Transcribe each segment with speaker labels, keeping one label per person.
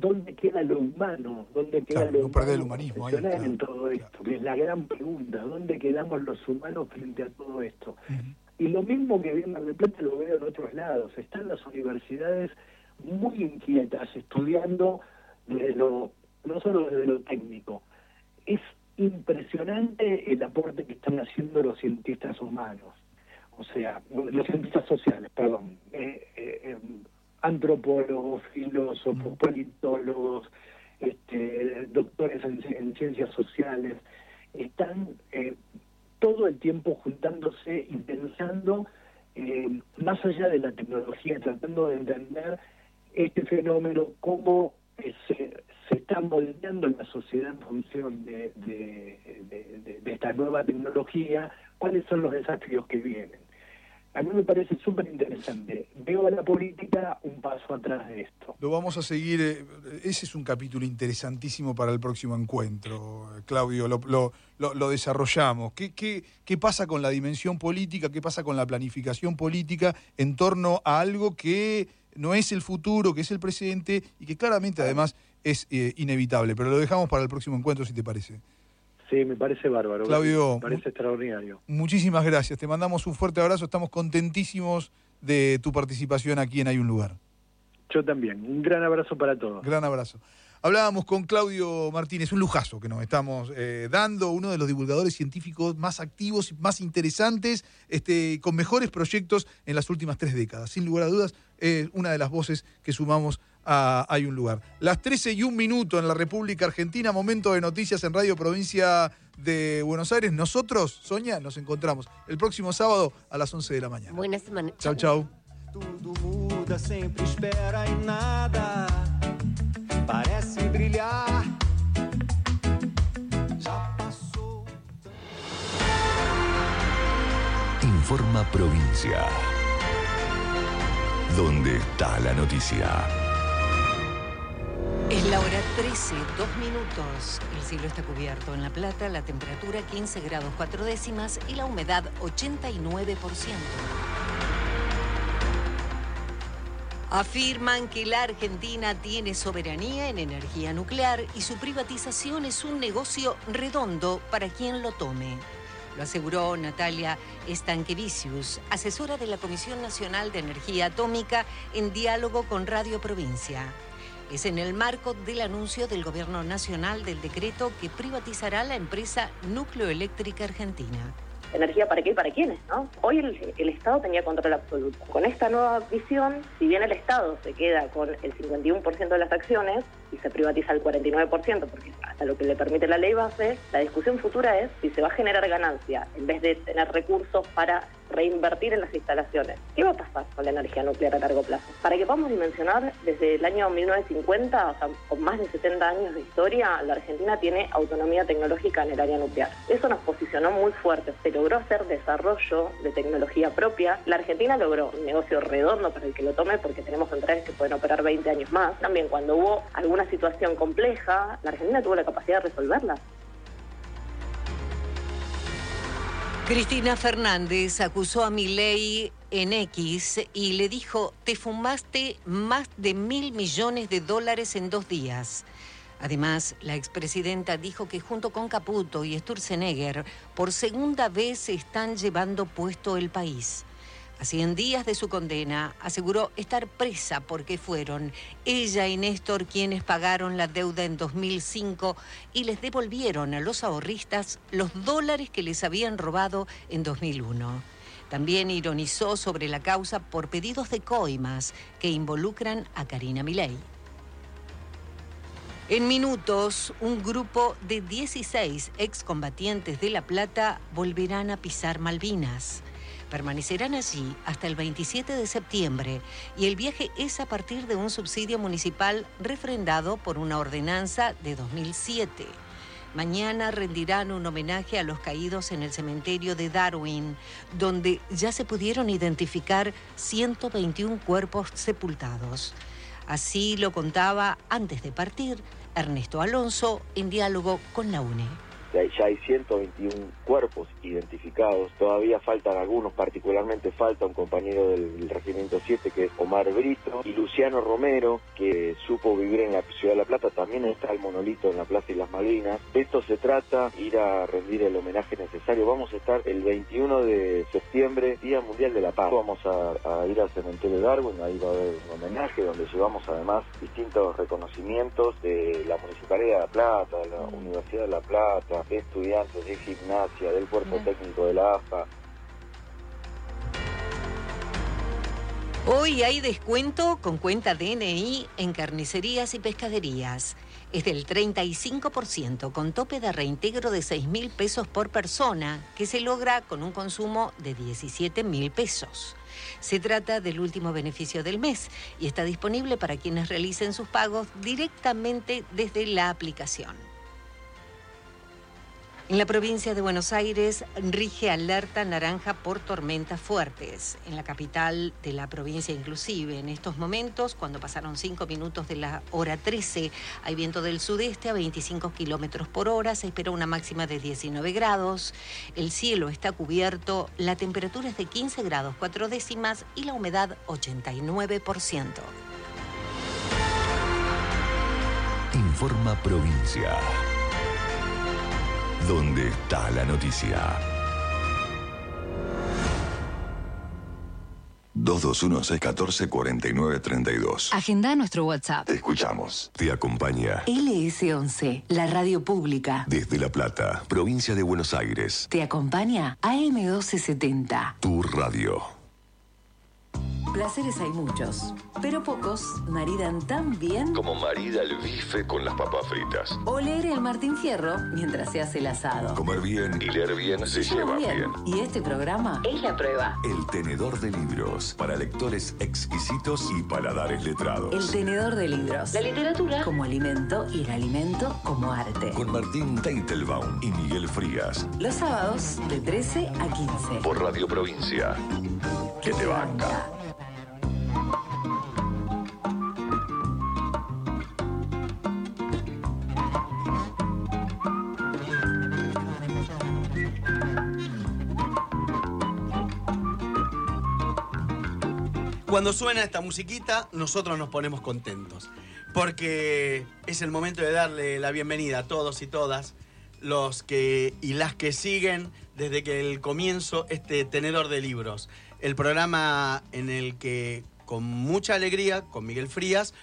Speaker 1: ¿dónde queda lo humano? ¿Dónde queda
Speaker 2: claro,
Speaker 1: lo
Speaker 2: no perder el
Speaker 1: humano
Speaker 2: humanismo ahí,
Speaker 1: profesional
Speaker 2: claro,
Speaker 1: en todo esto?
Speaker 2: claro.
Speaker 1: Que es la gran pregunta, ¿dónde quedamos los humanos frente a todo esto?
Speaker 2: Uh-huh.
Speaker 1: Y lo mismo que vi en Mar del Plata lo veo en otros lados. Están las universidades muy inquietas, estudiando no solo desde lo técnico. Es impresionante el aporte que están haciendo los cientistas humanos, o sea, los cientistas sociales, perdón, antropólogos, filósofos, politólogos, doctores en ciencias sociales, están todo el tiempo juntándose y pensando más allá de la tecnología, tratando de entender este fenómeno, cómo se está moldeando la sociedad en función de esta nueva tecnología, cuáles son los desafíos que vienen. A mí me parece súper interesante. Veo a la política un paso atrás de esto.
Speaker 2: Lo vamos a seguir, ese es un capítulo interesantísimo para el próximo encuentro, Claudio, lo desarrollamos. ¿Qué pasa con la dimensión política, qué pasa con la planificación política en torno a algo que no es el futuro, que es el presente y que claramente además es inevitable? Pero lo dejamos para el próximo encuentro, si te parece.
Speaker 1: Sí, me parece bárbaro.
Speaker 2: Claudio,
Speaker 1: me parece extraordinario.
Speaker 2: Muchísimas gracias. Te mandamos un fuerte abrazo. Estamos contentísimos de tu participación aquí en Hay un Lugar.
Speaker 1: Yo también. Un gran abrazo para todos.
Speaker 2: Gran abrazo. Hablábamos con Claudio Martínez, un lujazo que nos estamos dando, uno de los divulgadores científicos más activos y más interesantes, con mejores proyectos en las últimas 3 décadas. Sin lugar a dudas, una de las voces que sumamos a Hay un Lugar. Las 13:01 en la República Argentina, momento de noticias en Radio Provincia de Buenos Aires. Nosotros, Sonia, nos encontramos el próximo sábado a las 11 de la mañana.
Speaker 3: Buena semana.
Speaker 2: Chau, chau.
Speaker 4: Tudo muda, sempre espera e nada parece brilhar. Já passou.
Speaker 5: Informa Provincia. ¿Dónde está la noticia?
Speaker 3: Es la hora 13, 2 minutos. El cielo está cubierto. En La Plata, la temperatura 15 grados 4 décimas y la humedad 89%. Afirman que la Argentina tiene soberanía en energía nuclear y su privatización es un negocio redondo para quien lo tome. Lo aseguró Natalia Stanquevicius, asesora de la Comisión Nacional de Energía Atómica, en diálogo con Radio Provincia. Es en el marco del anuncio del Gobierno Nacional del decreto que privatizará la empresa Nucleoeléctrica Argentina.
Speaker 6: ¿Energía para qué y para quiénes, no? Hoy el Estado tenía control absoluto. Con esta nueva visión, si bien el Estado se queda con el 51% de las acciones y se privatiza el 49%, porque hasta lo que le permite la ley base, la discusión futura es si se va a generar ganancia en vez de tener recursos para reinvertir en las instalaciones. ¿Qué va a pasar con la energía nuclear a largo plazo? Para que podamos dimensionar, desde el año 1950, o sea, con más de 70 años de historia, la Argentina tiene autonomía tecnológica en el área nuclear. Eso nos posicionó muy fuerte. Se logró hacer desarrollo de tecnología propia. La Argentina logró un negocio redondo para el que lo tome, porque tenemos centrales que pueden operar 20 años más. También cuando hubo alguna situación compleja, la Argentina tuvo la capacidad de resolverla.
Speaker 3: Cristina Fernández acusó a Milei en X y le dijo: te fumaste más de $1.000 millones en 2 días. Además, la expresidenta dijo que junto con Caputo y Sturzenegger, por segunda vez se están llevando puesto el país. A 100 días de su condena, aseguró estar presa porque fueron ella y Néstor quienes pagaron la deuda en 2005 y les devolvieron a los ahorristas los dólares que les habían robado en 2001. También ironizó sobre la causa por pedidos de coimas que involucran a Karina Milei. En minutos, un grupo de 16 excombatientes de La Plata volverán a pisar Malvinas. Permanecerán allí hasta el 27 de septiembre y el viaje es a partir de un subsidio municipal refrendado por una ordenanza de 2007. Mañana rendirán un homenaje a los caídos en el cementerio de Darwin, donde ya se pudieron identificar 121 cuerpos sepultados. Así lo contaba antes de partir Ernesto Alonso en diálogo con la UNE.
Speaker 7: ya hay 121 cuerpos identificados, todavía faltan algunos, particularmente falta un compañero del Regimiento 7 que es Omar Brito, y Luciano Romero, que supo vivir en la ciudad de La Plata. También está el monolito en la Plaza y las Malvinas. Esto se trata de ir a rendir el homenaje necesario. Vamos a estar el 21 de septiembre, Día Mundial de la Paz. Vamos a ir al cementerio de Darwin, ahí va a haber un homenaje donde llevamos además distintos reconocimientos de la Municipalidad de La Plata, de la Universidad de La Plata, de estudiantes de gimnasia, del cuerpo técnico de la AFA.
Speaker 3: Hoy hay descuento con cuenta DNI en carnicerías y pescaderías. Es del 35%, con tope de reintegro de 6.000 pesos por persona, que se logra con un consumo de 17.000 pesos. Se trata del último beneficio del mes y está disponible para quienes realicen sus pagos directamente desde la aplicación. En la provincia de Buenos Aires rige alerta naranja por tormentas fuertes. En la capital de la provincia inclusive, en estos momentos, cuando pasaron 5 minutos de la hora 13, hay viento del sudeste a 25 kilómetros por hora, se espera una máxima de 19 grados, el cielo está cubierto, la temperatura es de 15 grados 4 décimas y la humedad 89%.
Speaker 5: Informa Provincia. ¿Dónde está la noticia? 221-614-4932.
Speaker 8: Agenda nuestro WhatsApp.
Speaker 5: Te escuchamos. Te acompaña
Speaker 8: LS11, la radio pública.
Speaker 5: desde La Plata, provincia de Buenos Aires.
Speaker 8: Te acompaña AM1270.
Speaker 5: Tu radio.
Speaker 8: Placeres hay muchos, pero pocos maridan tan bien
Speaker 5: Como marida el bife con las papas fritas.
Speaker 8: o leer el Martín Fierro mientras se hace el asado.
Speaker 5: Comer bien y leer bien se lleva bien.
Speaker 8: Y este programa es la prueba.
Speaker 5: El tenedor de libros para lectores exquisitos y paladares letrados.
Speaker 8: El tenedor de libros. La literatura como alimento y el alimento como arte.
Speaker 5: Con Martín Teitelbaum y Miguel Frías.
Speaker 8: Los sábados de 13 a 15.
Speaker 5: Por Radio Provincia. Que te banca.
Speaker 9: Cuando suena esta musiquita, nosotros nos ponemos contentos, porque es el momento de darle la bienvenida a todos y todas los que y las que siguen desde que el comienzo este Tenedor de Libros, el programa en el que con mucha alegría, con Miguel Frías,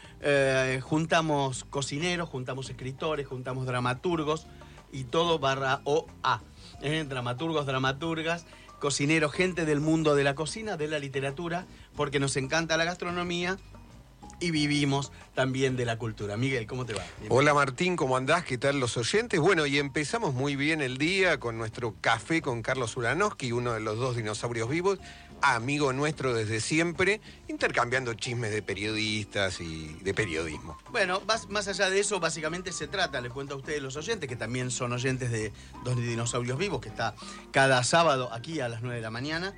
Speaker 9: juntamos cocineros, juntamos escritores, juntamos dramaturgos y todo barra OA, dramaturgos, dramaturgas, cocineros, gente del mundo de la cocina, de la literatura, porque nos encanta la gastronomía y vivimos también de la cultura. Miguel, ¿cómo te va?
Speaker 10: Hola Martín, ¿cómo andás? ¿Qué tal los oyentes? Bueno, y empezamos muy bien el día con nuestro café con Carlos Ulanowski, uno de los dos dinosaurios vivos, amigo nuestro desde siempre, intercambiando chismes de periodistas y de periodismo.
Speaker 9: Bueno, más allá de eso, básicamente se trata, les cuento a ustedes los oyentes, que también son oyentes de Dos Dinosaurios Vivos, que está cada sábado aquí a las 9 de la mañana.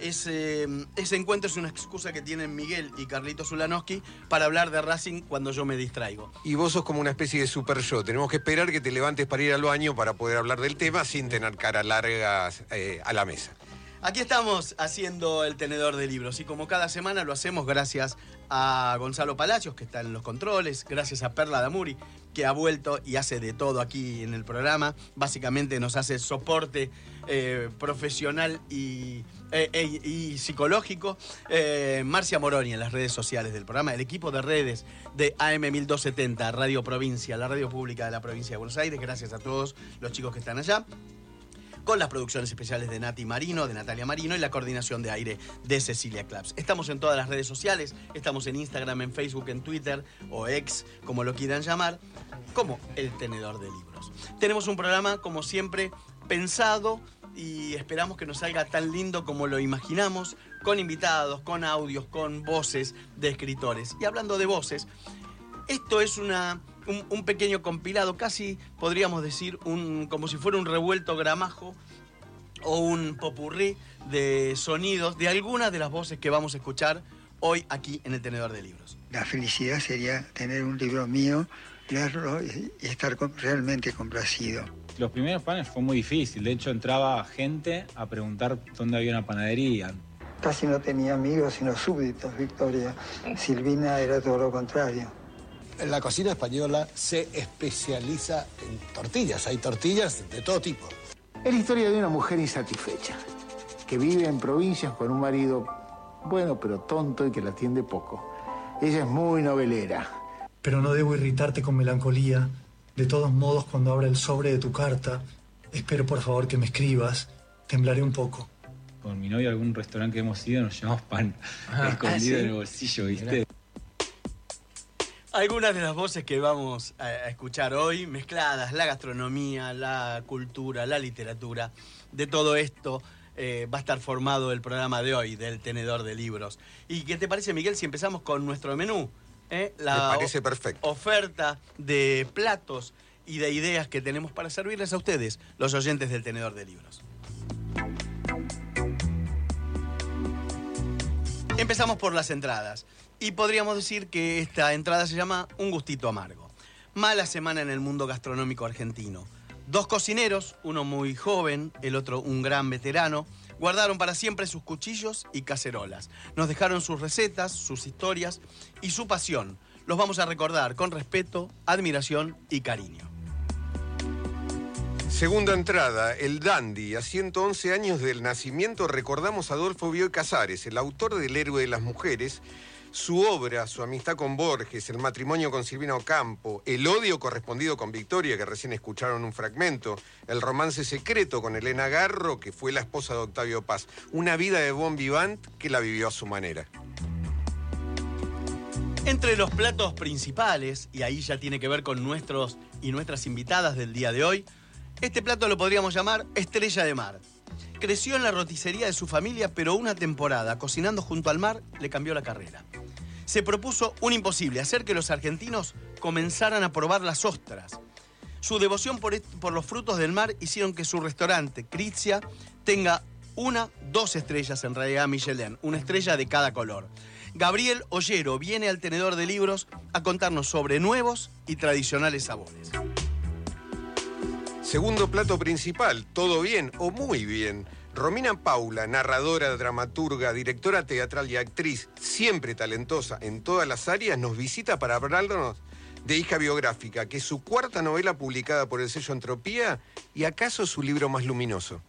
Speaker 9: Ese encuentro es una excusa que tienen Miguel y Carlitos Ulanowski para hablar de Racing cuando yo me distraigo.
Speaker 10: Y vos sos como una especie de super yo. Tenemos que esperar que te levantes para ir al baño para poder hablar del tema sin tener cara largas a la mesa.
Speaker 9: Aquí estamos haciendo el Tenedor de Libros y como cada semana lo hacemos gracias a Gonzalo Palacios, que está en los controles, gracias a Perla Damuri, que ha vuelto y hace de todo aquí en el programa. Básicamente nos hace soporte profesional y psicológico. Marcia Moroni en las redes sociales del programa, el equipo de redes de AM1270, Radio Provincia, la radio pública de la provincia de Buenos Aires. Gracias a todos los chicos que están allá. Con las producciones especiales de Nati Marino, de Natalia Marino y la coordinación de aire de Cecilia Claps. Estamos en todas las redes sociales, estamos en Instagram, en Facebook, en Twitter o X, como lo quieran llamar, como El Tenedor de Libros. Tenemos un programa, como siempre, pensado y esperamos que nos salga tan lindo como lo imaginamos, con invitados, con audios, con voces de escritores. Y hablando de voces, esto es un pequeño compilado, casi podríamos decir como si fuera un revuelto gramajo o un popurrí de sonidos de algunas de las voces que vamos a escuchar hoy aquí en el Tenedor de Libros.
Speaker 11: La felicidad sería tener un libro mío, leerlo y estar realmente complacido. Los primeros panes fue muy difícil. De hecho, entraba gente a preguntar dónde había una panadería.
Speaker 12: Casi no tenía amigos, sino súbditos, Victoria. Silvina era todo lo contrario.
Speaker 13: La cocina española se especializa en tortillas. Hay tortillas de todo tipo.
Speaker 14: Es la historia de una mujer insatisfecha, que vive en provincias con un marido bueno, pero tonto y que la atiende poco. Ella es muy novelera.
Speaker 15: Pero no debo irritarte con melancolía. De todos modos, cuando abra el sobre de tu carta, espero por favor que me escribas. Temblaré un poco.
Speaker 11: Con mi novia a algún restaurante que hemos ido nos llevamos pan escondido en el bolsillo, ¿viste?
Speaker 9: Algunas de las voces que vamos a escuchar hoy, mezcladas, la gastronomía, la cultura, la literatura, de todo esto va a estar formado el programa de hoy, del Tenedor de Libros. ¿Y qué te parece, Miguel, si empezamos con nuestro menú? La
Speaker 10: Me parece perfecto.
Speaker 9: Oferta de platos y de ideas que tenemos para servirles a ustedes, los oyentes del Tenedor de Libros. Empezamos por las entradas. Y podríamos decir que esta entrada se llama Un gustito amargo. Mala semana en el mundo gastronómico argentino. 2 cocineros, uno muy joven, el otro un gran veterano, guardaron para siempre sus cuchillos y cacerolas. Nos dejaron sus recetas, sus historias y su pasión. Los vamos a recordar con respeto, admiración y cariño.
Speaker 10: Segunda entrada, el dandy. A 111 años del nacimiento recordamos a Adolfo Bioy Casares, el autor del Héroe de las Mujeres. Su obra, su amistad con Borges, el matrimonio con Silvina Ocampo, el odio correspondido con Victoria, que recién escucharon un fragmento, el romance secreto con Elena Garro, que fue la esposa de Octavio Paz. Una vida de bon vivant que la vivió a su manera.
Speaker 9: Entre los platos principales, y ahí ya tiene que ver con nuestros y nuestras invitadas del día de hoy, este plato lo podríamos llamar Estrella de Mar. Creció en la roticería de su familia, pero una temporada cocinando junto al mar le cambió la carrera. Se propuso un imposible, hacer que los argentinos comenzaran a probar las ostras. Su devoción por los frutos del mar hicieron que su restaurante, Crizia, tenga 2 estrellas en realidad Michelin, una estrella de cada color. Gabriel Ollero viene al Tenedor de Libros a contarnos sobre nuevos y tradicionales sabores.
Speaker 10: Segundo plato principal, todo bien o muy bien. Romina Paula, narradora, dramaturga, directora teatral y actriz, siempre talentosa en todas las áreas, nos visita para hablarnos de Hija Biográfica, que es su 4ª novela publicada por el sello Entropía y acaso su libro más luminoso.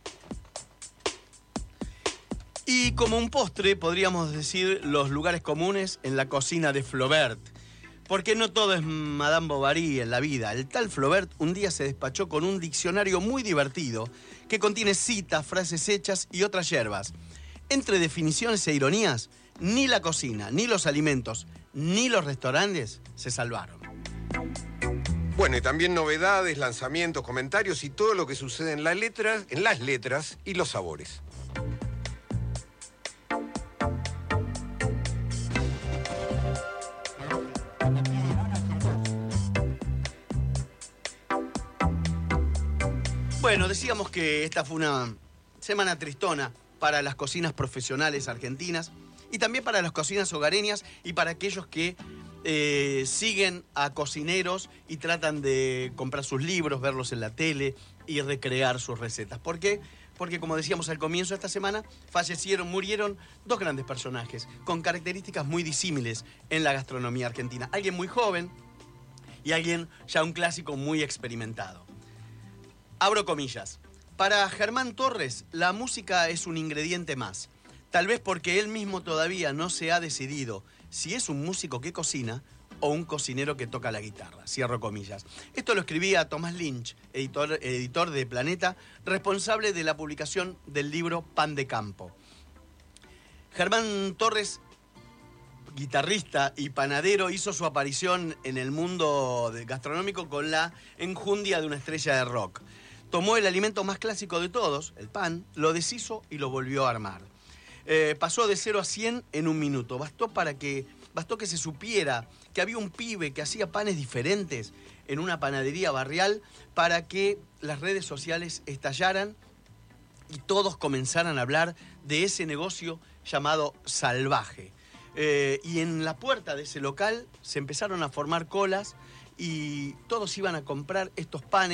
Speaker 9: Y como un postre, podríamos decir los lugares comunes en la cocina de Flaubert. Porque no todo es Madame Bovary en la vida. El tal Flaubert un día se despachó con un diccionario muy divertido que contiene citas, frases hechas y otras yerbas. Entre definiciones e ironías, ni la cocina, ni los alimentos, ni los restaurantes se salvaron.
Speaker 10: Bueno, y también novedades, lanzamientos, comentarios y todo lo que sucede en las letras y los sabores.
Speaker 9: Bueno, decíamos que esta fue una semana tristona para las cocinas profesionales argentinas y también para las cocinas hogareñas y para aquellos que siguen a cocineros y tratan de comprar sus libros, verlos en la tele y recrear sus recetas. ¿Por qué? Porque, como decíamos al comienzo de esta semana, murieron 2 grandes personajes con características muy disímiles en la gastronomía argentina. Alguien muy joven y alguien ya un clásico muy experimentado. Abro comillas. Para Germán Torres, la música es un ingrediente más. Tal vez porque él mismo todavía no se ha decidido si es un músico que cocina o un cocinero que toca la guitarra. Cierro comillas. Esto lo escribía Thomas Lynch, editor de Planeta, responsable de la publicación del libro Pan de Campo. Germán Torres, guitarrista y panadero, hizo su aparición en el mundo gastronómico con la enjundia de una estrella de rock. Tomó el alimento más clásico de todos, el pan, lo deshizo y lo volvió a armar. Pasó de 0 a 100 en un minuto. Bastó que se supiera que había un pibe que hacía panes diferentes en una panadería barrial para que las redes sociales estallaran y todos comenzaran a hablar de ese negocio llamado Salvaje. Y en la puerta de ese local se empezaron a formar colas y todos iban a comprar estos panes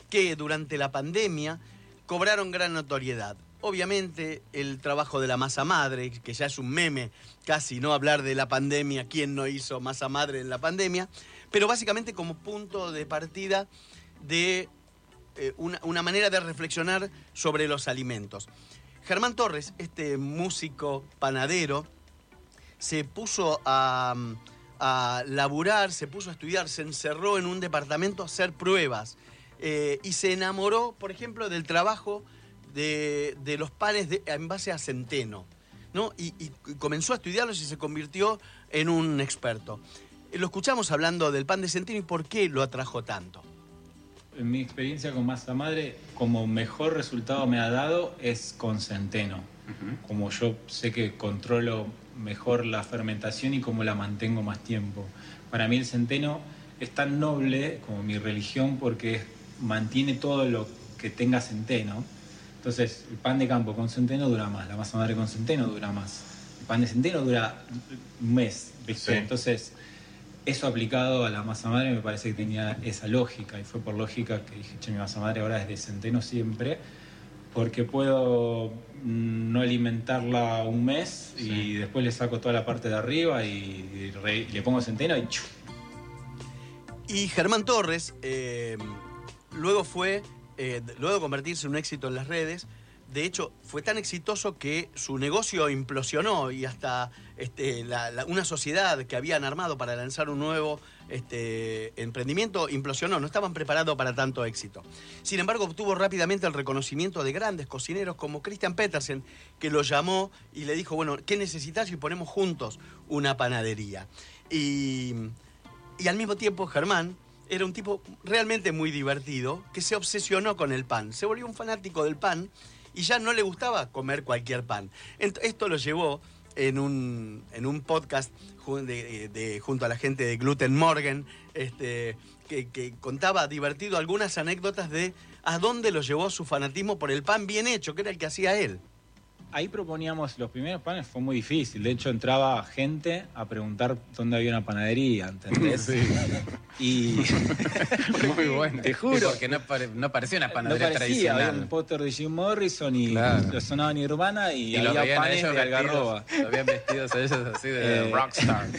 Speaker 9: que durante la pandemia cobraron gran notoriedad. Obviamente el trabajo de la masa madre, que ya es un meme, casi no hablar de la pandemia, quién no hizo masa madre en la pandemia, pero básicamente como punto de partida de una manera de reflexionar sobre los alimentos. Germán Torres, este músico panadero, se puso a laburar, se puso a estudiar, se encerró en un departamento a hacer pruebas y se enamoró, por ejemplo, del trabajo de los panes en base a centeno, ¿no? Y comenzó a estudiarlos y se convirtió en un experto. Lo escuchamos hablando del pan de centeno y por qué lo atrajo tanto.
Speaker 11: En mi experiencia con masa madre, como mejor resultado me ha dado es con centeno. Como yo sé que controlo mejor la fermentación y cómo la mantengo más tiempo. Para mí el centeno es tan noble como mi religión porque mantiene todo lo que tenga centeno. Entonces el pan de campo con centeno dura más, la masa madre con centeno dura más. El pan de centeno dura un mes, ¿viste? Sí. Entonces eso aplicado a la masa madre me parece que tenía esa lógica y fue por lógica que dije, che, mi masa madre ahora es de centeno siempre porque puedo no alimentarla un mes y después le saco toda la parte de arriba y le pongo centeno y ¡chuf!
Speaker 9: Y Germán Torres, luego de convertirse en un éxito en las redes, de hecho fue tan exitoso que su negocio implosionó y hasta una sociedad que habían armado para lanzar un nuevo emprendimiento implosionó, no estaban preparados para tanto éxito. Sin embargo, obtuvo rápidamente el reconocimiento de grandes cocineros como Christian Petersen, que lo llamó y le dijo, bueno, ¿qué necesitas? Y ponemos juntos una panadería. Y al mismo tiempo Germán era un tipo realmente muy divertido, que se obsesionó con el pan, se volvió un fanático del pan y ya no le gustaba comer cualquier pan. Esto lo llevó en un podcast junto a la gente de Gluten Morgen, que contaba divertido algunas anécdotas de a dónde lo llevó su fanatismo por el pan bien hecho, que era el que hacía él.
Speaker 11: Ahí proponíamos los primeros panes, fue muy difícil. De hecho, entraba gente a preguntar dónde había una panadería, ¿entendés? Sí. Y
Speaker 16: muy bueno.
Speaker 11: Te juro.
Speaker 16: Porque no parecía una panadería tradicional.
Speaker 11: Había un póster de Jim Morrison y lo sonaba Nirvana y había panes de algarroba.
Speaker 16: Lo habían vestidos ellos así de rockstar.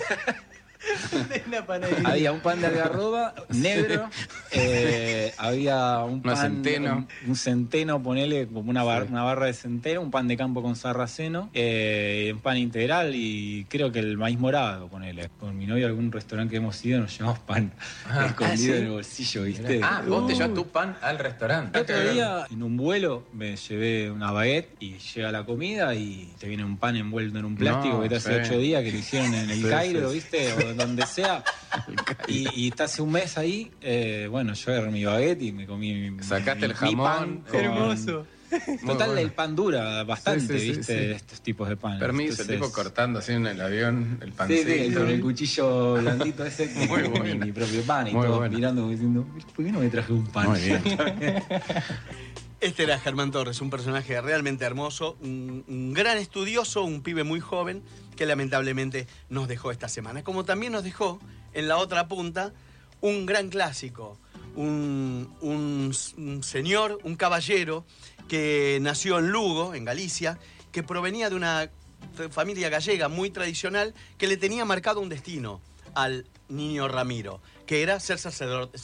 Speaker 11: Había un pan de algarroba negro, había un pan,
Speaker 16: centeno.
Speaker 11: Un centeno, ponele como una barra de centeno, un pan de campo con sarraceno, un pan integral y creo que el maíz morado, ponele. Con mi novia a algún restaurante que hemos ido nos llevamos pan escondido en el bolsillo, ¿viste?
Speaker 16: Vos te llevas tu pan al restaurante.
Speaker 11: El otro día en un vuelo me llevé una baguette y llega la comida y te viene un pan envuelto en un plástico que te hace 8 días que lo hicieron en el Cairo, ¿viste? O donde sea, y está hace un mes ahí, bueno, yo agarré mi baguette y me comí
Speaker 16: sacaste el jamón.
Speaker 9: Hermoso.
Speaker 11: Total, el pan dura bastante, ¿viste? Estos tipos de pan.
Speaker 16: Permiso, el tipo cortando así en el avión el pancito.
Speaker 11: Sí, con el cuchillo blandito ese,
Speaker 16: muy bueno.
Speaker 11: Mi propio pan y
Speaker 16: muy
Speaker 11: todo,
Speaker 16: bueno.
Speaker 11: mirando diciendo, ¿por qué no me traje un pan?
Speaker 16: Muy bien.
Speaker 9: Este era Germán Torres, un personaje realmente hermoso, un gran estudioso, un pibe muy joven que lamentablemente nos dejó esta semana. Como también nos dejó en la otra punta un gran clásico, un señor, un caballero que nació en Lugo, en Galicia, que provenía de una familia gallega muy tradicional que le tenía marcado un destino al niño Ramiro, que era ser sacerdote.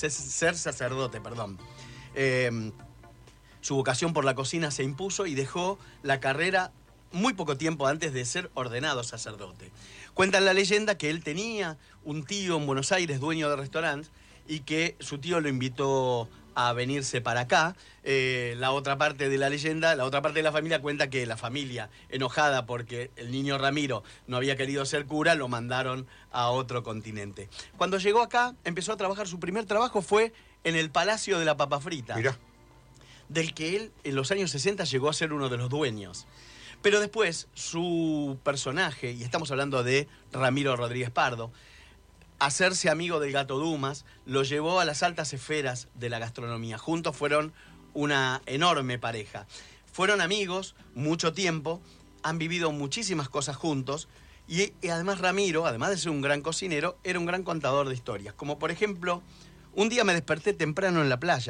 Speaker 9: Su vocación por la cocina se impuso y dejó la carrera muy poco tiempo antes de ser ordenado sacerdote. Cuenta la leyenda que él tenía un tío en Buenos Aires, dueño de restaurante, y que su tío lo invitó a venirse para acá. La otra parte de la leyenda, la otra parte de la familia cuenta que la familia, enojada porque el niño Ramiro no había querido ser cura, lo mandaron a otro continente. Cuando llegó acá, empezó a trabajar, su primer trabajo fue en el Palacio de la Papa Frita.
Speaker 10: Mirá.
Speaker 9: Del que él en los años 60 llegó a ser uno de los dueños. Pero después su personaje, y estamos hablando de Ramiro Rodríguez Pardo, hacerse amigo del Gato Dumas, lo llevó a las altas esferas de la gastronomía. Juntos fueron una enorme pareja. Fueron amigos mucho tiempo, han vivido muchísimas cosas juntos y además Ramiro, además de ser un gran cocinero, era un gran contador de historias. Como por ejemplo, un día me desperté temprano en la playa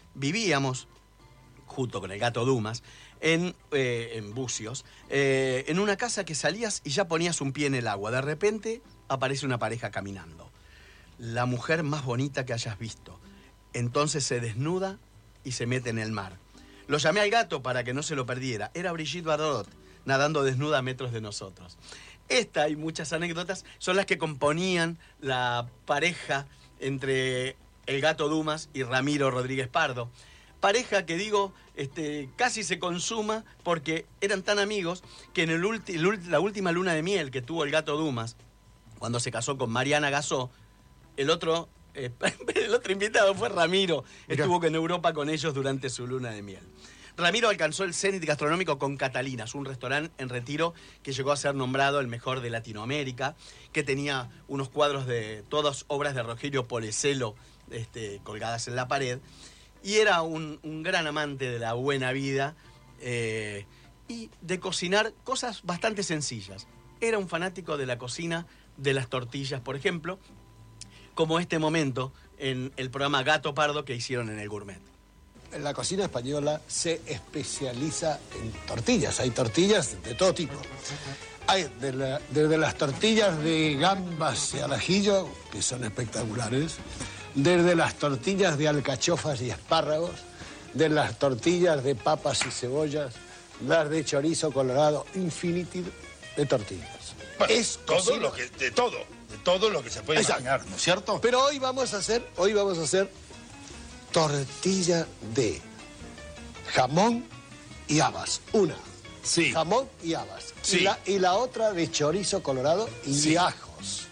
Speaker 9: vivíamos, junto con el gato Dumas, en Bucios, en una casa que salías y ya ponías un pie en el agua. De repente aparece una pareja caminando. La mujer más bonita que hayas visto. Entonces se desnuda y se mete en el mar. Lo llamé al gato para que no se lo perdiera. Era Brigitte Bardot, nadando desnuda a metros de nosotros. Esta y muchas anécdotas son las que componían la pareja entre el gato Dumas y Ramiro Rodríguez Pardo. Pareja que digo, casi se consuma porque eran tan amigos que en la última luna de miel que tuvo el gato Dumas, cuando se casó con Mariana Gasó, el otro invitado fue Ramiro.
Speaker 10: Mirá.
Speaker 9: Estuvo en Europa con ellos durante su luna de miel. Ramiro alcanzó el cenit gastronómico con Catalinas, un restaurante en Retiro que llegó a ser nombrado el mejor de Latinoamérica, que tenía unos cuadros de todas obras de Rogelio Polecelo colgadas en la pared, y era un gran amante de la buena vida y de cocinar cosas bastante sencillas. Era un fanático de la cocina, de las tortillas, por ejemplo, como este momento en el programa Gato Pardo que hicieron en el Gourmet.
Speaker 13: La cocina española se especializa en tortillas. Hay tortillas de todo tipo. Hay desde las tortillas de gambas y al ajillo, que son espectaculares, desde las tortillas de alcachofas y espárragos, de las tortillas de papas y cebollas, las de chorizo colorado, infinity de tortillas.
Speaker 17: Bueno,
Speaker 13: es
Speaker 17: todo lo que, de todo lo que se puede imaginar, ¿no es cierto?
Speaker 13: Pero hoy vamos a hacer tortilla de jamón y habas. Una.
Speaker 17: Sí.
Speaker 13: Jamón y habas.
Speaker 17: Sí.
Speaker 13: Y la otra de chorizo colorado y ajos.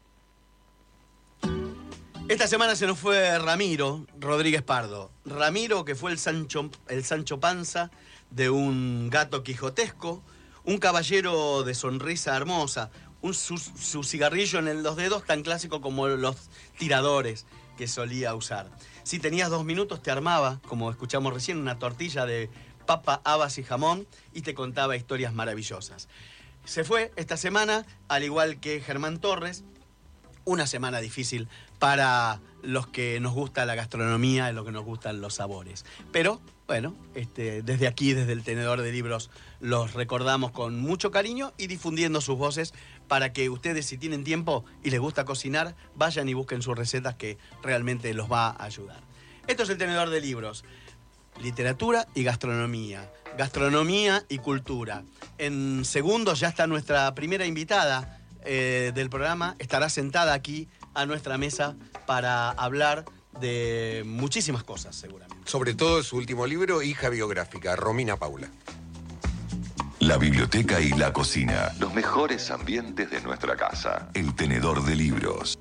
Speaker 9: Esta semana se nos fue Ramiro Rodríguez Pardo. Ramiro, que fue el Sancho Panza de un gato quijotesco, un caballero de sonrisa hermosa, su cigarrillo en los dedos tan clásico como los tiradores que solía usar. Si tenías 2 minutos te armaba, como escuchamos recién, una tortilla de papa, habas y jamón y te contaba historias maravillosas. Se fue esta semana, al igual que Germán Torres, una semana difícil para los que nos gusta la gastronomía y los que nos gustan los sabores. Pero, bueno, desde aquí, desde el Tenedor de Libros, los recordamos con mucho cariño y difundiendo sus voces para que ustedes, si tienen tiempo y les gusta cocinar, vayan y busquen sus recetas que realmente los va a ayudar. Esto es el Tenedor de Libros. Literatura y gastronomía. Gastronomía y cultura. En segundos ya está nuestra primera invitada del programa. Estará sentada aquí a nuestra mesa para hablar de muchísimas cosas, seguramente.
Speaker 10: Sobre todo su último libro, Hija Biográfica, Romina Paula.
Speaker 5: La biblioteca y la cocina. Los mejores ambientes de nuestra casa. El Tenedor de Libros.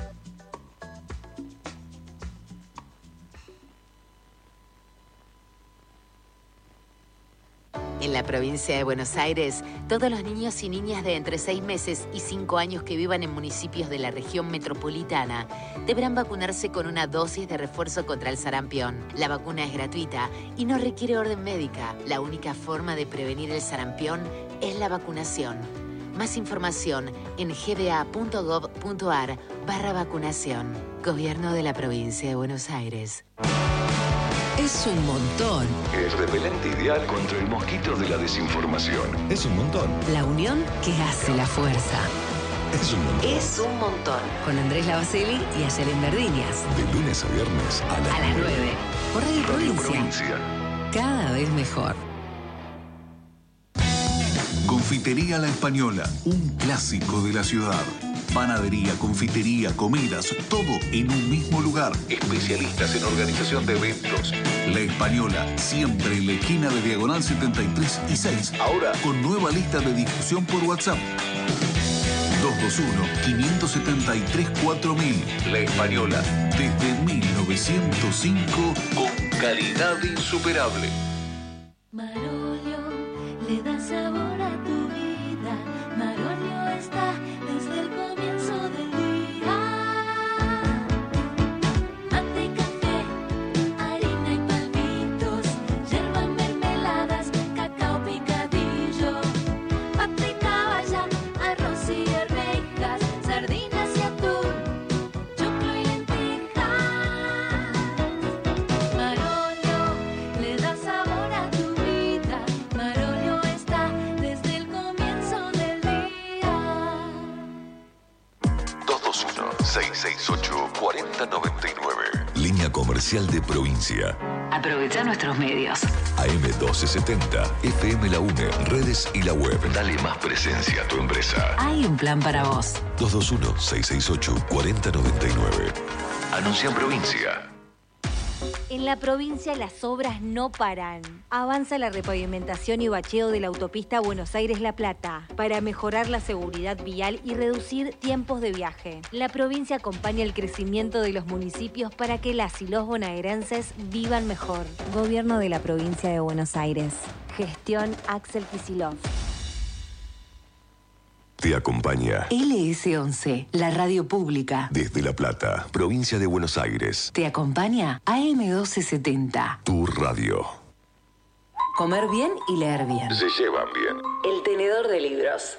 Speaker 18: En la provincia de Buenos Aires, todos los niños y niñas de entre 6 meses y 5 años que vivan en municipios de la región metropolitana deberán vacunarse con una dosis de refuerzo contra el sarampión. La vacuna es gratuita y no requiere orden médica. La única forma de prevenir el sarampión es la vacunación. Más información en gba.gov.ar/vacunación. Gobierno de la provincia de Buenos Aires.
Speaker 19: Es un montón.
Speaker 5: El repelente ideal contra el mosquito de la desinformación.
Speaker 19: Es un montón. La unión que hace la fuerza.
Speaker 5: Es un montón.
Speaker 18: Es un montón.
Speaker 19: Con Andrés Lavaceli y Ayelen Verdiñas.
Speaker 5: De lunes a viernes a las
Speaker 19: 9. Por Radio
Speaker 5: Provincia.
Speaker 19: Cada vez mejor.
Speaker 20: Confitería La Española, un clásico de la ciudad. Panadería, confitería, comidas, todo en un mismo lugar.
Speaker 5: Especialistas en organización de eventos.
Speaker 20: La Española, siempre en la esquina de Diagonal 73 y 6.
Speaker 5: Ahora,
Speaker 20: con nueva lista de difusión por WhatsApp. 221-573-4000.
Speaker 5: La Española.
Speaker 20: Desde 1905,
Speaker 5: con calidad insuperable.
Speaker 21: Marolio le da sabor a tu vida. Marolio está desde el comienzo del día. Mate y café, harina y palmitos, yerba en mermeladas, cacao picadillo, pata y caballa, arroz y arvejas, sardinas y atún, choclo y lentejas. Marolio
Speaker 5: 668-4099. Línea comercial de provincia.
Speaker 19: Aprovecha nuestros medios.
Speaker 5: AM1270, FM La UNE, redes y la web. Dale más presencia a tu empresa.
Speaker 19: Hay un plan para vos.
Speaker 5: 221-668-4099. Anuncia en provincia.
Speaker 1: En la provincia las obras no paran. Avanza la repavimentación y bacheo de la autopista Buenos Aires-La Plata para mejorar la seguridad vial y reducir tiempos de viaje. La provincia acompaña el crecimiento de los municipios para que las y los bonaerenses vivan mejor. Gobierno de la provincia de Buenos Aires. Gestión Axel Kicillof.
Speaker 5: Te acompaña
Speaker 19: LS11, la radio pública.
Speaker 5: desde La Plata, provincia de Buenos Aires.
Speaker 19: Te acompaña AM1270.
Speaker 5: Tu radio.
Speaker 19: Comer bien y leer bien.
Speaker 5: Se llevan bien.
Speaker 19: El tenedor de libros.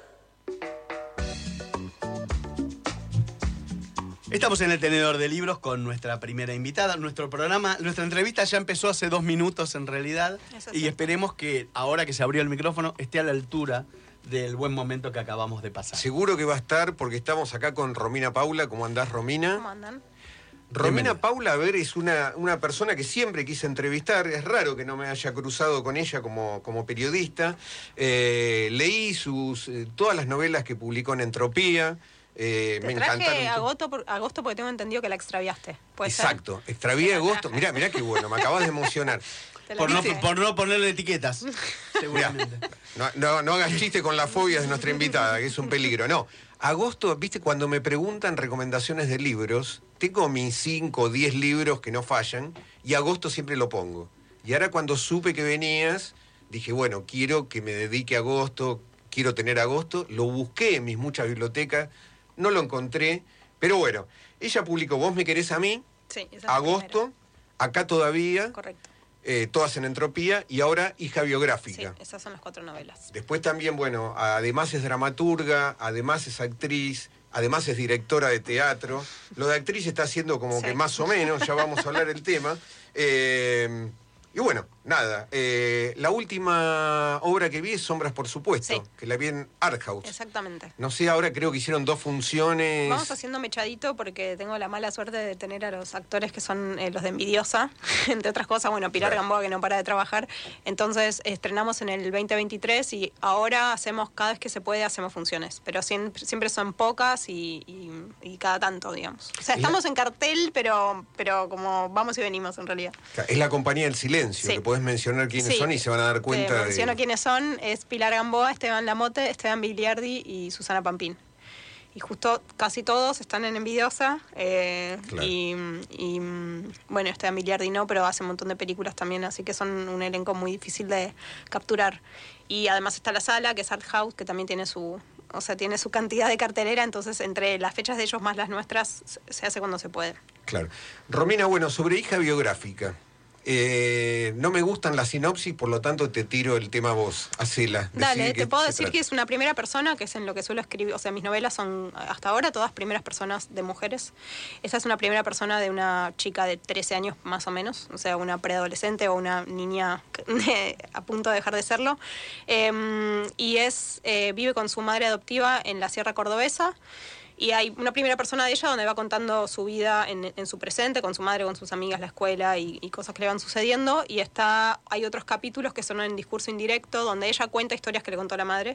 Speaker 9: Estamos en el tenedor de libros con nuestra primera invitada. Nuestra entrevista ya empezó hace 2 minutos en realidad. Y esperemos que ahora que se abrió el micrófono esté a la altura del buen momento que acabamos de pasar.
Speaker 10: Seguro que va a estar porque estamos acá con Romina Paula. ¿Cómo andás, Romina?
Speaker 22: ¿Cómo andan?
Speaker 10: Romina Paula, a ver, es una persona que siempre quise entrevistar. Es raro que no me haya cruzado con ella como periodista. Leí todas las novelas que publicó en Entropía. Me encantaron.
Speaker 22: Traje agosto porque tengo entendido que la extraviaste. ¿Puede
Speaker 10: Exacto, extravié agosto. Mirá qué bueno, me acabas de emocionar.
Speaker 9: Por no ponerle etiquetas, seguramente.
Speaker 10: No hagas chiste con las fobias de nuestra invitada, que es un peligro. No, agosto, viste, cuando me preguntan recomendaciones de libros, tengo mis 5 o 10 libros que no fallan, y agosto siempre lo pongo. Y ahora cuando supe que venías, dije, bueno, quiero que me dedique a agosto, quiero tener agosto. Lo busqué en mis muchas bibliotecas, no lo encontré, pero bueno, ella publicó Vos me querés a mí,
Speaker 22: sí, esa es la
Speaker 10: agosto,
Speaker 22: primera.
Speaker 10: Acá todavía.
Speaker 22: Correcto.
Speaker 10: Todas en Entropía, y ahora Hija Biográfica.
Speaker 22: Sí, esas son las 4 novelas.
Speaker 10: Después también, bueno, además es dramaturga, además es actriz, además es directora de teatro. Lo de actriz está haciendo como que más o menos, ya vamos a hablar del tema. Y bueno, nada, la última obra que vi es Sombras, por supuesto, que la vi en Art House.
Speaker 22: Exactamente.
Speaker 10: No sé, ahora creo que hicieron 2 funciones.
Speaker 22: Vamos haciendo mechadito porque tengo la mala suerte de tener a los actores que son los de Envidiosa, entre otras cosas, bueno, Pilar Gamboa que no para de trabajar. Entonces estrenamos en el 2023 y ahora cada vez que se puede hacemos funciones, pero siempre son pocas y cada tanto, digamos. O sea, estamos en cartel, pero como vamos y venimos en realidad.
Speaker 10: Es la Compañía del Silencio, que podés mencionar quiénes son y se van a dar cuenta.
Speaker 22: Menciono quiénes son, es Pilar Gamboa, Esteban Lamote, Esteban Biliardi y Susana Pampín. Y justo casi todos están en Envidiosa. Y bueno, Esteban Biliardi no, pero hace un montón de películas también, así que son un elenco muy difícil de capturar. Y además está La Sala, que es Art House, que también tiene su cantidad de cartelera, entonces entre las fechas de ellos más las nuestras se hace cuando se puede.
Speaker 10: Claro. Romina, bueno, sobre Hija Biográfica. No me gustan las sinopsis, por lo tanto te tiro el tema a vos. Hacela.
Speaker 22: Dale, te puedo decir que es una primera persona, que es en lo que suelo escribir. O sea, mis novelas son hasta ahora todas primeras personas de mujeres. Esta es una primera persona de una chica de 13 años más o menos, o sea, una preadolescente o una niña a punto de dejar de serlo. Y vive con su madre adoptiva en la Sierra Cordobesa. Y hay una primera persona de ella donde va contando su vida en su presente, con su madre, con sus amigas, la escuela y cosas que le van sucediendo. Y hay otros capítulos que son en discurso indirecto, donde ella cuenta historias que le contó la madre.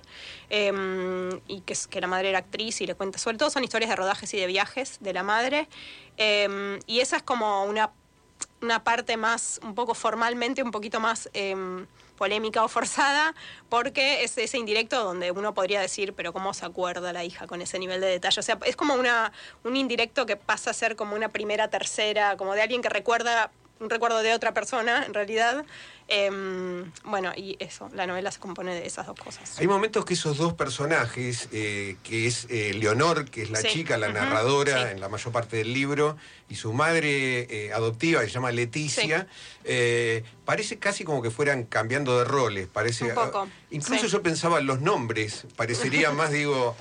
Speaker 22: Y que la madre era actriz y le cuenta. Sobre todo son historias de rodajes y de viajes de la madre. Y esa es como una parte más, un poco formalmente, un poquito más polémica o forzada, porque es ese indirecto donde uno podría decir, pero ¿cómo se acuerda la hija con ese nivel de detalle? O sea, es como un indirecto que pasa a ser como una primera, tercera, como de alguien que recuerda un recuerdo de otra persona, en realidad. Bueno, y eso, la novela se compone de esas 2 cosas.
Speaker 10: Hay momentos que esos 2 personajes, que es Leonor, que es la chica, la narradora, en la mayor parte del libro, y su madre adoptiva, que se llama Leticia, parece casi como que fueran cambiando de roles. Parece,
Speaker 22: un poco.
Speaker 10: Incluso yo pensaba en los nombres, parecería más, digo,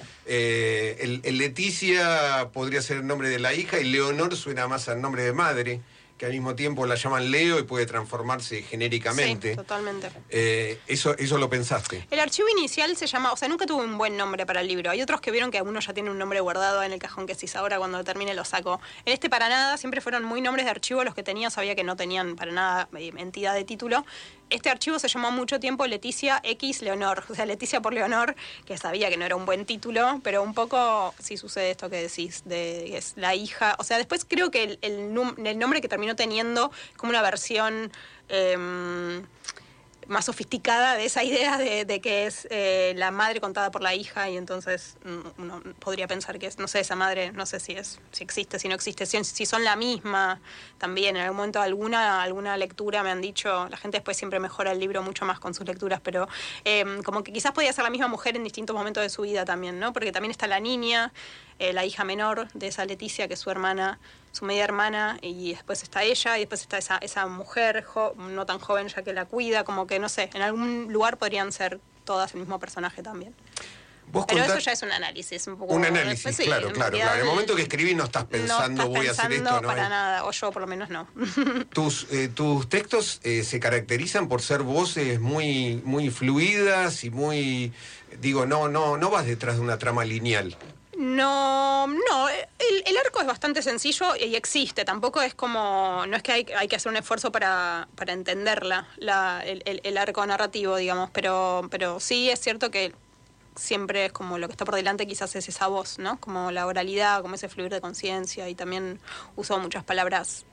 Speaker 10: el Leticia podría ser el nombre de la hija y Leonor suena más al nombre de madre. que al mismo tiempo la llaman Leo y puede transformarse genéricamente.
Speaker 22: Sí, totalmente.
Speaker 10: Eso lo pensaste.
Speaker 22: El archivo inicial se llama, o sea, nunca tuve un buen nombre para el libro. Hay otros que vieron que alguno ya tiene un nombre guardado en el cajón que si ahora cuando termine lo saco. En este para nada, siempre fueron muy nombres de archivo, los que tenía sabía que no tenían para nada entidad de título. Este archivo se llamó mucho tiempo Leticia X Leonor, o sea, Leticia por Leonor, que sabía que no era un buen título, pero un poco sí sucede esto que decís, de que es la hija, o sea, después creo que el nombre que terminó teniendo como una versión más sofisticada de esa idea de que es la madre contada por la hija, y entonces uno podría pensar que es, no sé, esa madre, no sé si existe, si no existe, si son la misma también. En algún momento alguna lectura me han dicho, la gente después siempre mejora el libro mucho más con sus lecturas, pero como que quizás podía ser la misma mujer en distintos momentos de su vida también, ¿no? Porque también está la niña, la hija menor de esa Leticia, que es su hermana, su media hermana, y después está ella, y después está esa mujer no tan joven ya que la cuida, como que, no sé, en algún lugar podrían ser todas el mismo personaje también. Pero eso ya es un análisis, un poco.
Speaker 10: Un análisis,
Speaker 22: después, sí,
Speaker 10: claro. En el momento que escribís no estás pensando, voy a hacer esto, ¿no?
Speaker 22: Para nada, o yo por lo menos no.
Speaker 10: Tus textos se caracterizan por ser voces muy, muy fluidas y muy, digo, no vas detrás de una trama lineal.
Speaker 22: No, el arco es bastante sencillo y existe, tampoco es como, no es que hay que hacer un esfuerzo para entenderla, el arco narrativo, digamos, pero sí es cierto que siempre es como lo que está por delante quizás es esa voz, ¿no? Como la oralidad, como ese fluir de conciencia, y también uso muchas palabras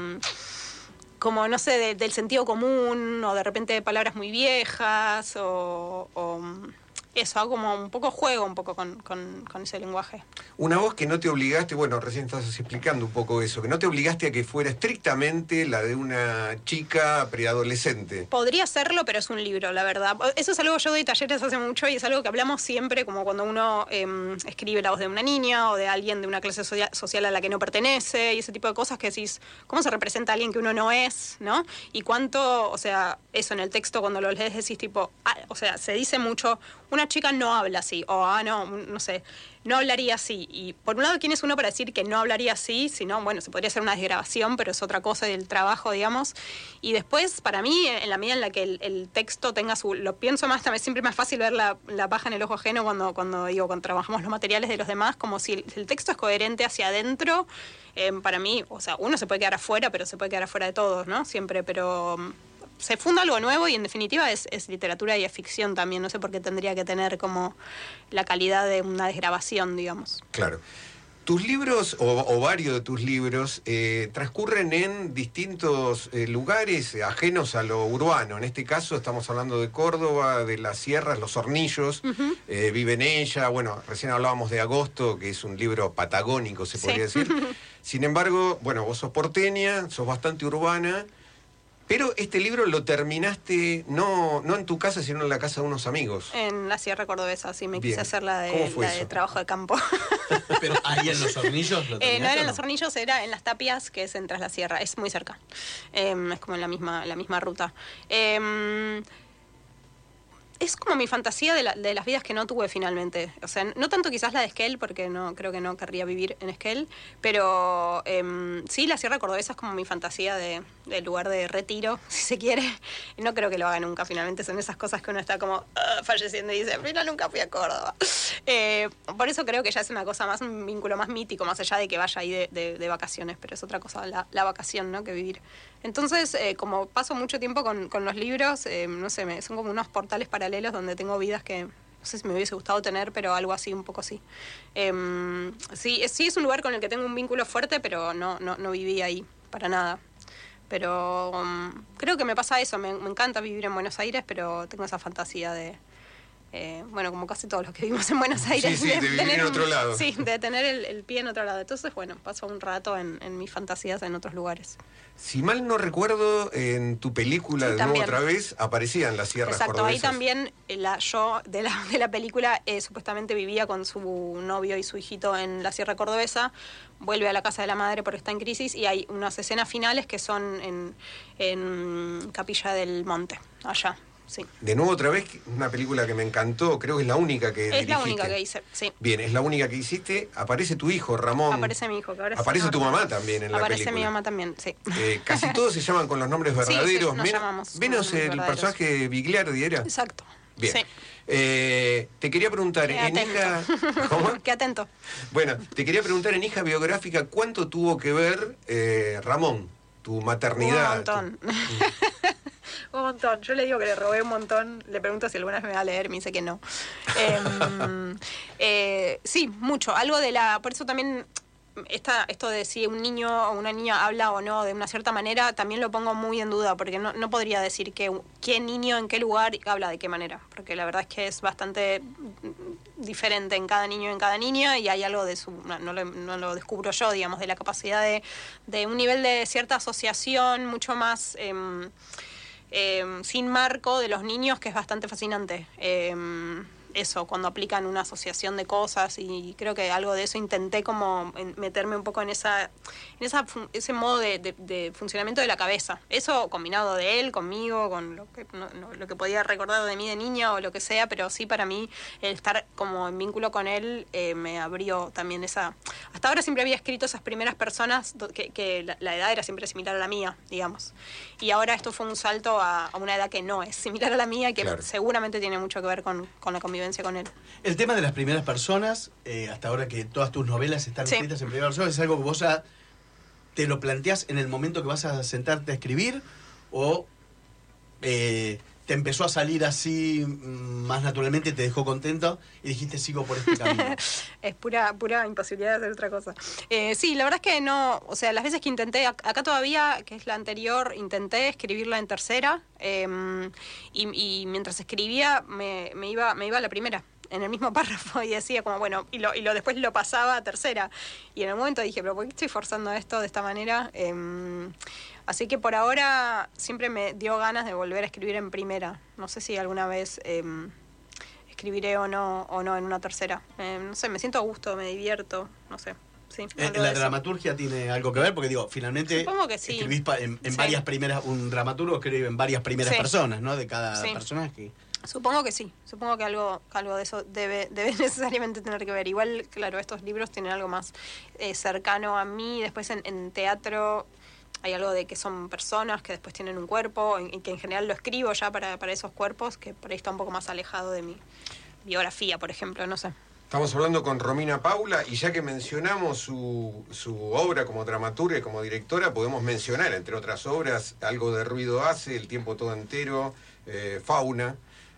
Speaker 22: como, no sé, del sentido común, o de repente palabras muy viejas, o eso, hago como un poco juego un poco con ese lenguaje.
Speaker 10: Una voz que no te obligaste, bueno, recién estás explicando un poco eso, que no te obligaste a que fuera estrictamente la de una chica preadolescente.
Speaker 22: Podría serlo, pero es un libro, la verdad. Eso es algo que yo doy talleres hace mucho y es algo que hablamos siempre, como cuando uno escribe la voz de una niña o de alguien de una clase social a la que no pertenece, y ese tipo de cosas que decís, ¿cómo se representa a alguien que uno no es, no? Y cuánto, o sea, eso en el texto cuando lo lees decís tipo, o sea, se dice mucho, una chica no habla así, o no sé, no hablaría así. Y por un lado, ¿quién es uno para decir que no hablaría así? Si no, bueno, se podría hacer una desgrabación, pero es otra cosa del trabajo, digamos. Y después, para mí, en la medida en la que el texto tenga lo pienso más, también siempre es más fácil ver la paja en el ojo ajeno cuando trabajamos los materiales de los demás, como si el texto es coherente hacia adentro. Para mí, o sea, uno se puede quedar afuera, pero se puede quedar afuera de todos, ¿no? Siempre, pero se funda algo nuevo y en definitiva es literatura y es ficción también. No sé por qué tendría que tener como la calidad de una desgrabación, digamos.
Speaker 10: Claro. Tus libros, o varios de tus libros, transcurren en distintos lugares ajenos a lo urbano. En este caso estamos hablando de Córdoba, de las sierras, Los Hornillos, Vive en ella. Bueno, recién hablábamos de Agosto, que es un libro patagónico, se podría decir. Sin embargo, bueno, vos sos porteña, sos bastante urbana. Pero este libro lo terminaste no en tu casa, sino en la casa de unos amigos.
Speaker 22: En la Sierra Cordobesa, sí, me
Speaker 10: Bien.
Speaker 22: quise hacer la
Speaker 10: ¿Cómo fue
Speaker 22: de
Speaker 10: eso?
Speaker 22: trabajo de campo.
Speaker 9: Pero ahí en Los Hornillos lo
Speaker 22: No
Speaker 9: terminaste,
Speaker 22: era en
Speaker 9: ¿o
Speaker 22: Los Hornillos, era en Las Tapias, que es en Tras la Sierra, es muy cerca. Es como en la misma ruta. Es como mi fantasía de las vidas que no tuve finalmente. O sea, no tanto quizás la de Esquel, porque no creo que no querría vivir en Esquel, pero sí, la Sierra Cordobesa es como mi fantasía del lugar de retiro, si se quiere. Y no creo que lo haga nunca, finalmente. Son esas cosas que uno está como falleciendo y dice, al final nunca fui a Córdoba. Por eso creo que ya es una cosa más, un vínculo más mítico, más allá de que vaya ahí de vacaciones, pero es otra cosa la vacación, ¿no? Que vivir. Entonces, como paso mucho tiempo con los libros, no sé, son como unos portales paralelos donde tengo vidas que no sé si me hubiese gustado tener, pero algo así, un poco así. Sí, es un lugar con el que tengo un vínculo fuerte, pero no viví ahí para nada. Pero creo que me pasa eso, me encanta vivir en Buenos Aires, pero tengo esa fantasía de, bueno, como casi todos los que vivimos en Buenos Aires.
Speaker 10: Sí, de vivir en otro lado.
Speaker 22: Sí, de tener el pie en otro lado. Entonces, bueno, paso un rato en mis fantasías en otros lugares.
Speaker 10: Si mal no recuerdo, en tu película,
Speaker 22: Sí,
Speaker 10: de nuevo
Speaker 22: también.
Speaker 10: otra vez, aparecían las sierras
Speaker 22: Exacto, ahí
Speaker 10: cordobesas.
Speaker 22: también yo de la película supuestamente vivía con su novio y su hijito en la Sierra Cordobesa, vuelve a la casa de la madre porque está en crisis y hay unas escenas finales que son en Capilla del Monte, allá. sí.
Speaker 10: De nuevo, otra vez, una película que me encantó, creo que es la única que dirigiste.
Speaker 22: Es la única que hice, sí.
Speaker 10: Bien, es la única que hiciste. Aparece tu hijo, Ramón.
Speaker 22: Aparece mi hijo, que ahora
Speaker 10: Aparece tu mamá también en la película.
Speaker 22: Aparece mi mamá también, sí.
Speaker 10: Casi todos se llaman con los nombres verdaderos.
Speaker 22: Sí, nos llamamos
Speaker 10: Menos
Speaker 22: con
Speaker 10: el
Speaker 22: nombres
Speaker 10: personaje Bigliardi, ¿era?
Speaker 22: Exacto.
Speaker 10: Bien.
Speaker 22: Sí.
Speaker 10: Te quería preguntar, en hija... ¿Cómo?
Speaker 22: Qué atento.
Speaker 10: Bueno, te quería preguntar, en hija biográfica, ¿cuánto tuvo que ver Ramón, tu maternidad?
Speaker 22: Un montón. Un montón. Yo le digo que le robé un montón. Le pregunto si alguna vez me va a leer, me dice que no. Sí, mucho. Algo de la... Por eso también... Esto de si un niño o una niña habla o no de una cierta manera, también lo pongo muy en duda, porque no podría decir qué niño en qué lugar habla de qué manera, porque la verdad es que es bastante diferente en cada niño y en cada niña, y hay algo de su... No lo descubro yo, digamos, de la capacidad de un nivel de cierta asociación mucho más sin marco de los niños, que es bastante fascinante. Eso, cuando aplican una asociación de cosas, y creo que algo de eso intenté como meterme un poco en ese modo de funcionamiento de la cabeza. Eso combinado de él, conmigo, con lo que podía recordar de mí de niña o lo que sea, pero sí, para mí el estar como en vínculo con él me abrió también esa... Hasta ahora siempre había escrito esas primeras personas que la edad era siempre similar a la mía, digamos. Y ahora esto fue un salto a una edad que no es similar a la mía y que
Speaker 9: Claro.
Speaker 22: seguramente tiene mucho que ver con la convivencia con él.
Speaker 9: El tema de las primeras personas, hasta ahora que todas tus novelas están
Speaker 22: Sí.
Speaker 9: escritas en primera persona, ¿es algo que vos ya te lo planteás en el momento que vas a sentarte a escribir? ¿O te empezó a salir así más naturalmente, te dejó contento y dijiste sigo por este camino?
Speaker 22: Es pura imposibilidad de hacer otra cosa. Sí, la verdad es que no, o sea, las veces que intenté, acá todavía, que es la anterior, intenté escribirla en tercera, y mientras escribía me iba a la primera, en el mismo párrafo, y decía como, bueno, y después lo pasaba a tercera. Y en el momento dije, pero ¿por qué estoy forzando esto de esta manera? Así que por ahora siempre me dio ganas de volver a escribir en primera. No sé si alguna vez escribiré o no en una tercera. No sé, me siento a gusto, me divierto, no sé. Sí,
Speaker 9: ¿La dramaturgia tiene algo que ver? Porque digo, finalmente
Speaker 22: Supongo que sí.
Speaker 9: escribís en
Speaker 22: Sí.
Speaker 9: varias primeras, un dramaturgo escribe en varias primeras
Speaker 22: Sí.
Speaker 9: personas, ¿no? De cada
Speaker 22: Sí.
Speaker 9: personaje.
Speaker 22: Supongo que sí, supongo que algo de eso debe necesariamente tener que ver. Igual, claro, estos libros tienen algo más cercano a mí. Después en teatro hay algo de que son personas que después tienen un cuerpo, y que en general lo escribo ya para esos cuerpos, que por ahí está un poco más alejado de mi biografía, por ejemplo, no sé.
Speaker 10: Estamos hablando con Romina Paula, y ya que mencionamos su obra como dramaturga y como directora, podemos mencionar, entre otras obras, Algo de ruido hace, El tiempo todo entero, Fauna,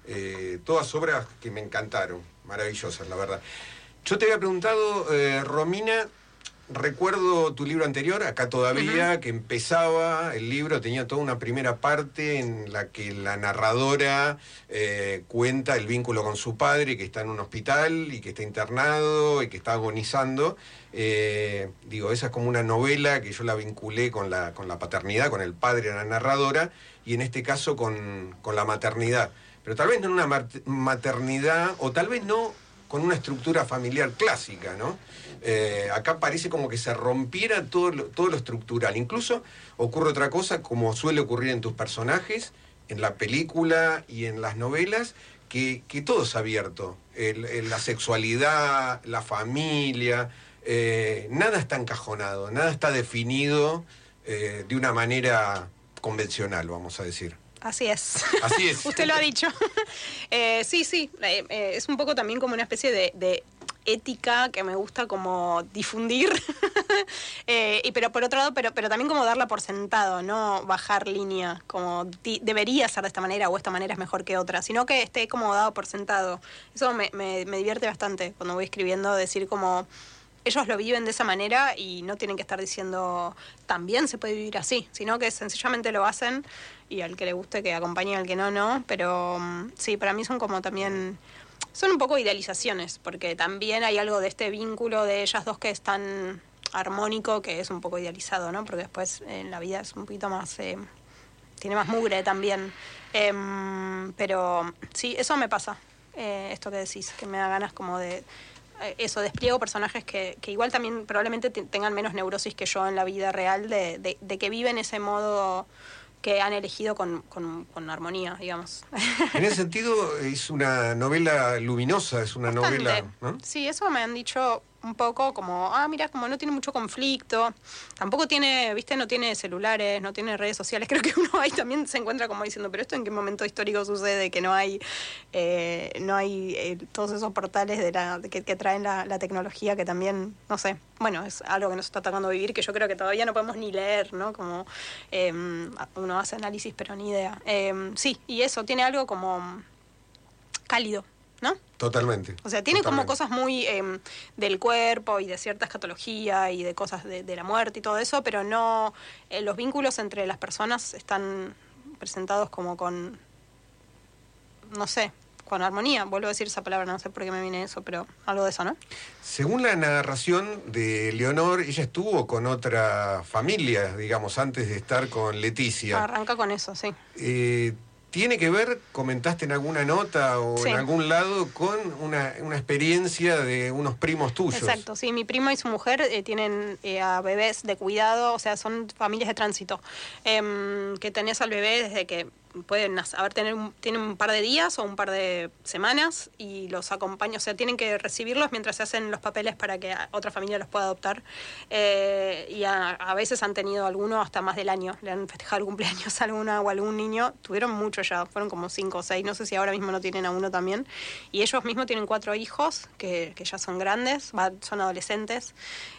Speaker 10: todas obras que me encantaron, maravillosas, la verdad. Yo te había preguntado, Romina, recuerdo tu libro anterior, Acá todavía, que empezaba el libro, tenía toda una primera parte en la que la narradora cuenta el vínculo con su padre, que está en un hospital y que está internado y que está agonizando. Esa es como una novela que yo la vinculé con la paternidad, con el padre de la narradora, y en este caso con la maternidad. Pero tal vez no en una maternidad, o tal vez no con una estructura familiar clásica, ¿no? Acá parece como que se rompiera todo lo estructural. Incluso ocurre otra cosa, como suele ocurrir en tus personajes, en la película y en las novelas, que todo es abierto. La sexualidad, la familia, nada está encajonado, nada está definido de una manera convencional, vamos a decir.
Speaker 22: Así es.
Speaker 10: Así es.
Speaker 22: Usted lo ha dicho. Sí. Es un poco también como una especie de ética que me gusta como difundir. Pero por otro lado, pero también como darla por sentado, no bajar línea, como debería ser de esta manera o esta manera es mejor que otra, sino que esté como dado por sentado. Eso me divierte bastante cuando voy escribiendo, decir como... Ellos lo viven de esa manera y no tienen que estar diciendo también se puede vivir así, sino que sencillamente lo hacen y al que le guste que acompañe, al que no. Pero sí, para mí son como también... Son un poco idealizaciones, porque también hay algo de este vínculo de ellas dos que es tan armónico, que es un poco idealizado, ¿no? Porque después en la vida es un poquito más... tiene más mugre también. Pero sí, eso me pasa, esto que decís, que me da ganas como de... Eso, despliego personajes que igual también probablemente tengan menos neurosis que yo en la vida real, de que viven ese modo que han elegido con armonía, digamos.
Speaker 10: En ese sentido, es una novela luminosa, es una
Speaker 22: Bastante.
Speaker 10: novela, ¿no?
Speaker 22: Sí, eso me han dicho un poco como, mira, como no tiene mucho conflicto, tampoco tiene, viste, no tiene celulares, no tiene redes sociales. Creo que uno ahí también se encuentra como diciendo, pero esto en qué momento histórico sucede, que no hay todos esos portales que traen la tecnología, que también, no sé, bueno, es algo que nos está tocando vivir, que yo creo que todavía no podemos ni leer, ¿no? Como uno hace análisis, pero ni idea. Sí, y eso, tiene algo como cálido, ¿no?
Speaker 10: Totalmente.
Speaker 22: O sea, tiene como
Speaker 10: totalmente.
Speaker 22: cosas muy del cuerpo y de cierta escatología y de cosas de la muerte y todo eso, pero no, los vínculos entre las personas están presentados como con, no sé, con armonía. Vuelvo a decir esa palabra, no sé por qué me viene eso, pero algo de eso, ¿no?
Speaker 10: Según la narración de Leonor, ella estuvo con otra familia, digamos, antes de estar con Leticia.
Speaker 22: Arranca con eso, sí.
Speaker 10: ¿Tiene que ver, comentaste en alguna nota o
Speaker 22: Sí.
Speaker 10: en algún lado, con una experiencia de unos primos tuyos?
Speaker 22: Exacto, sí, mi primo y su mujer tienen a bebés de cuidado, o sea, son familias de tránsito, que tenés al bebé desde que pueden tienen un par de días o un par de semanas y los acompañan, o sea, tienen que recibirlos mientras se hacen los papeles para que otra familia los pueda adoptar, y a veces han tenido alguno hasta más del año, le han festejado el cumpleaños a alguna o algún niño, tuvieron mucho ya, fueron como 5 o 6, no sé si ahora mismo no tienen a uno también, y ellos mismos tienen 4 hijos que ya son grandes, son adolescentes,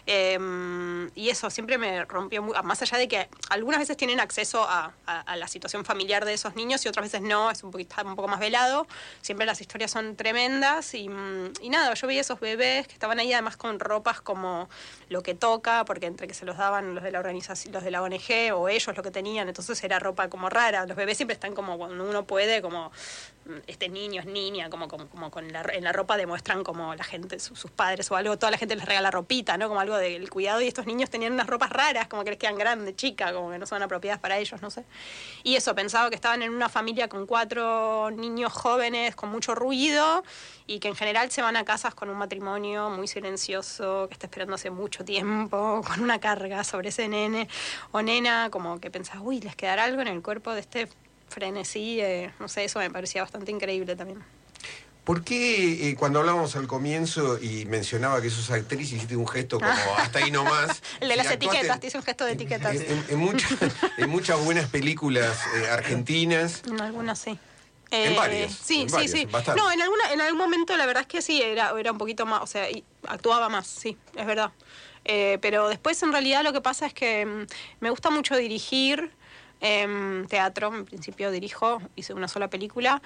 Speaker 22: y eso siempre me rompió, más allá de que algunas veces tienen acceso a la situación familiar de esos niños y otras veces no, es un poco más velado, siempre las historias son tremendas y nada, yo veía esos bebés que estaban ahí además con ropas como lo que toca, porque entre que se los daban los de la organización, los de la ONG o ellos lo que tenían, entonces era ropa como rara, los bebés siempre están como cuando uno puede, como este niño es niña, como en la ropa demuestran como la gente, sus padres o algo, toda la gente les regala ropita, ¿no? Como algo del cuidado, y estos niños tenían unas ropas raras, como que les quedan grandes, chicas, como que no son apropiadas para ellos, no sé. Y eso, pensaba que estaban en una familia con 4 niños jóvenes con mucho ruido y que en general se van a casas con un matrimonio muy silencioso, que está esperando hace mucho tiempo, con una carga sobre ese nene o nena, como que pensás, uy, les quedará algo en el cuerpo de este frenesí, no sé, eso me parecía bastante increíble también.
Speaker 10: ¿Por qué cuando hablábamos al comienzo y mencionaba que sos actriz hiciste un gesto como hasta ahí nomás?
Speaker 22: El de las
Speaker 10: actuaste
Speaker 22: etiquetas, te hice un gesto de etiquetas.
Speaker 10: En muchas buenas películas argentinas.
Speaker 22: En algunas sí.
Speaker 10: En varias.
Speaker 22: Sí,
Speaker 10: en varias,
Speaker 22: sí.
Speaker 10: bastante.
Speaker 22: No, en algún momento la verdad es que sí, era un poquito más, o sea, actuaba más, sí, es verdad. Pero después en realidad lo que pasa es que me gusta mucho dirigir teatro, en principio dirijo, hice una sola película,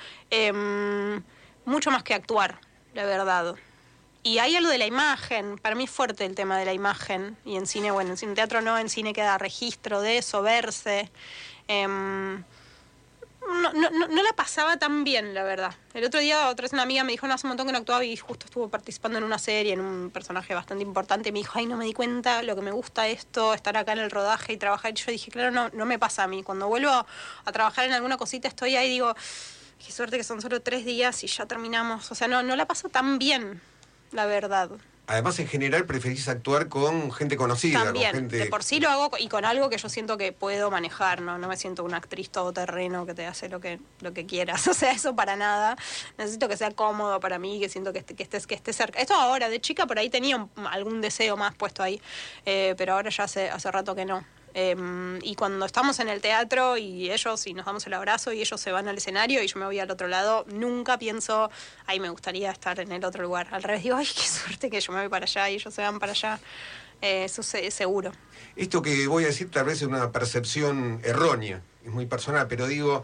Speaker 22: mucho más que actuar, la verdad. Y hay algo de la imagen, para mí es fuerte el tema de la imagen, y en cine, bueno, en teatro no, en cine queda registro de eso, verse. No la pasaba tan bien, la verdad. El otro día, otra vez una amiga me dijo, no, hace un montón que no actuaba y justo estuvo participando en una serie, en un personaje bastante importante, y me dijo, ay, no me di cuenta lo que me gusta esto, estar acá en el rodaje y trabajar. Y yo dije, claro, no me pasa a mí. Cuando vuelvo a trabajar en alguna cosita, estoy ahí y digo, qué suerte que son solo 3 días y ya terminamos. O sea, no la paso tan bien, la verdad.
Speaker 10: Además, en general, preferís actuar con gente conocida.
Speaker 22: También,
Speaker 10: con gente...
Speaker 22: de por sí lo hago y con algo que yo siento que puedo manejar, no me siento una actriz todoterreno que te hace lo que quieras, o sea, eso para nada. Necesito que sea cómodo para mí, que siento que esté cerca. Esto ahora, de chica por ahí tenía algún deseo más puesto ahí, pero ahora ya hace rato que no. Y cuando estamos en el teatro y nos damos el abrazo y ellos se van al escenario y yo me voy al otro lado, nunca pienso, ay, me gustaría estar en el otro lugar. Al revés, digo, ay, qué suerte que yo me voy para allá y ellos se van para allá. Eso es seguro.
Speaker 10: Esto que voy a decir tal vez es una percepción errónea, es muy personal, pero digo,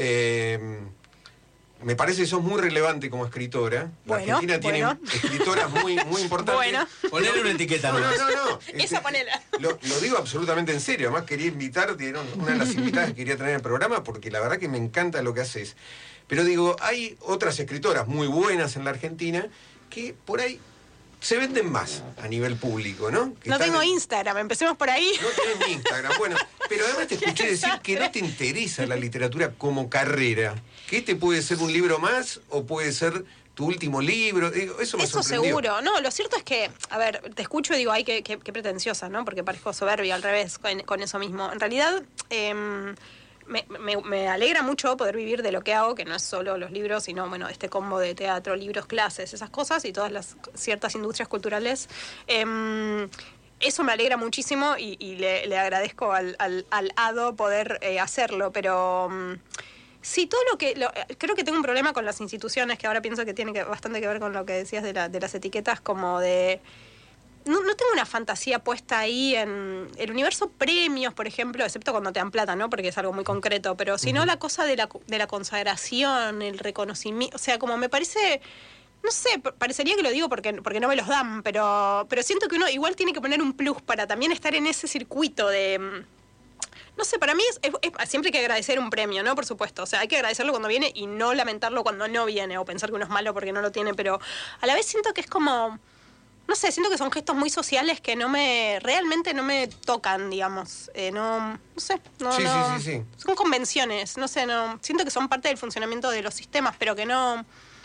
Speaker 10: me parece que sos muy relevante como escritora.
Speaker 22: Bueno,
Speaker 10: Argentina tiene escritoras muy importantes.
Speaker 22: Bueno.
Speaker 9: Ponele una etiqueta.
Speaker 10: No.
Speaker 22: Esa ponela.
Speaker 10: Lo digo absolutamente en serio. Además quería invitarte, era una de las invitadas que quería tener en el programa, porque la verdad que me encanta lo que haces. Pero digo, hay otras escritoras muy buenas en la Argentina que por ahí se venden más a nivel público, ¿no?
Speaker 22: No tengo Instagram, empecemos por ahí.
Speaker 10: No tenés ni Instagram. Bueno, pero además te escuché decir que no te interesa la literatura como carrera. Que este puede ser un libro más o puede ser tu último libro. Eso me sorprendió.
Speaker 22: Seguro. No, lo cierto es que, a ver, te escucho y digo, ay, qué pretenciosa, ¿no? Porque parezco soberbia, al revés, con eso mismo. En realidad, me alegra mucho poder vivir de lo que hago, que no es solo los libros, sino, bueno, este combo de teatro, libros, clases, esas cosas y todas las ciertas industrias culturales. Eso me alegra muchísimo y le agradezco al hado poder hacerlo, pero... sí, todo creo que tengo un problema con las instituciones, que ahora pienso que tiene bastante que ver con lo que decías de las etiquetas, como de... No tengo una fantasía puesta ahí en el universo premios, por ejemplo, excepto cuando te dan plata, ¿no? Porque es algo muy concreto, pero sino la cosa de la consagración, el reconocimiento, o sea, como me parece... No sé, parecería que lo digo porque no me los dan, pero siento que uno igual tiene que poner un plus para también estar en ese circuito de... No sé, para mí siempre hay que agradecer un premio, ¿no? Por supuesto, o sea, hay que agradecerlo cuando viene y no lamentarlo cuando no viene o pensar que uno es malo porque no lo tiene, pero a la vez siento que es como... No sé, siento que son gestos muy sociales que realmente no me tocan, digamos. No sé,
Speaker 10: Sí.
Speaker 22: Son convenciones, no sé, siento que son parte del funcionamiento de los sistemas, pero que no...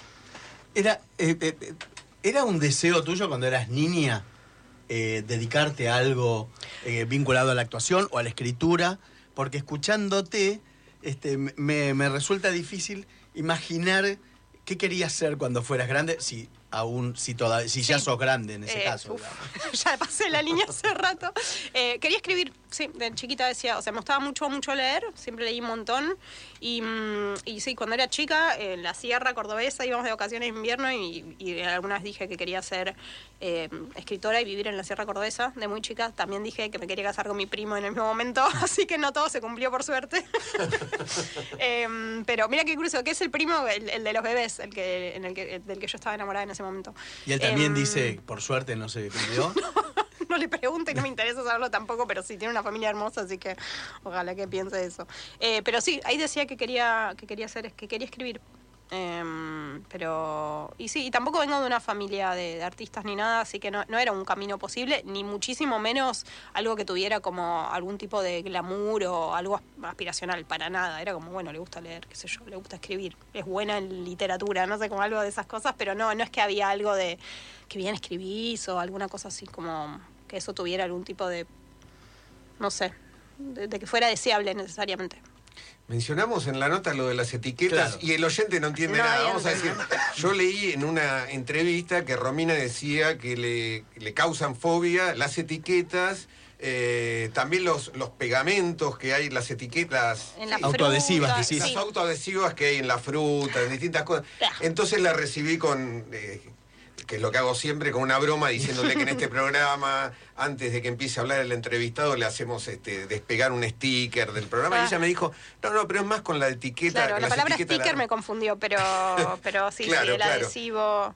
Speaker 9: ¿Era un deseo tuyo cuando eras niña dedicarte a algo vinculado a la actuación o a la escritura? Porque escuchándote me resulta difícil imaginar qué querías ser cuando fueras grande, si ya sos grande en ese caso.
Speaker 22: Ya pasé la línea hace rato. Quería escribir, sí, de chiquita decía, o sea, me gustaba mucho leer, siempre leí un montón. Y sí, cuando era chica, en la Sierra Cordobesa íbamos de vacaciones de invierno y alguna vez dije que quería ser escritora y vivir en la Sierra Cordobesa de muy chica. También dije que me quería casar con mi primo en el mismo momento, así que no todo se cumplió por suerte. Pero mira qué curioso, que es el primo, el de los bebés, del que yo estaba enamorada en ese momento.
Speaker 9: Y él también dice, por suerte no se cumplió.
Speaker 22: No le pregunto y no me interesa saberlo tampoco, pero sí, tiene una familia hermosa, así que ojalá que piense eso. Pero sí, ahí decía que quería escribir. Y tampoco vengo de una familia de artistas ni nada, así que no era un camino posible, ni muchísimo menos algo que tuviera como algún tipo de glamour o algo aspiracional, para nada. Era como, bueno, le gusta leer, qué sé yo, le gusta escribir, es buena en literatura, no sé, como algo de esas cosas, pero no es que había algo de que bien escribís o alguna cosa así, como que eso tuviera algún tipo de, no sé, de que fuera deseable necesariamente.
Speaker 10: Mencionamos en la nota lo de las etiquetas, claro, y el oyente no entiende nada. Vamos a decir, yo leí en una entrevista que Romina decía que le causan fobia las etiquetas, también los pegamentos que hay, las etiquetas
Speaker 9: autoadhesivas,
Speaker 10: fruta, las autoadhesivas que hay en la fruta, en distintas cosas. Entonces la recibí con... que es lo que hago siempre, con una broma, diciéndole que en este programa, antes de que empiece a hablar el entrevistado, le hacemos despegar un sticker del programa. Y ella me dijo, no, pero es más con la etiqueta.
Speaker 22: Claro, la palabra sticker me confundió, pero sí,
Speaker 10: claro,
Speaker 22: el adhesivo.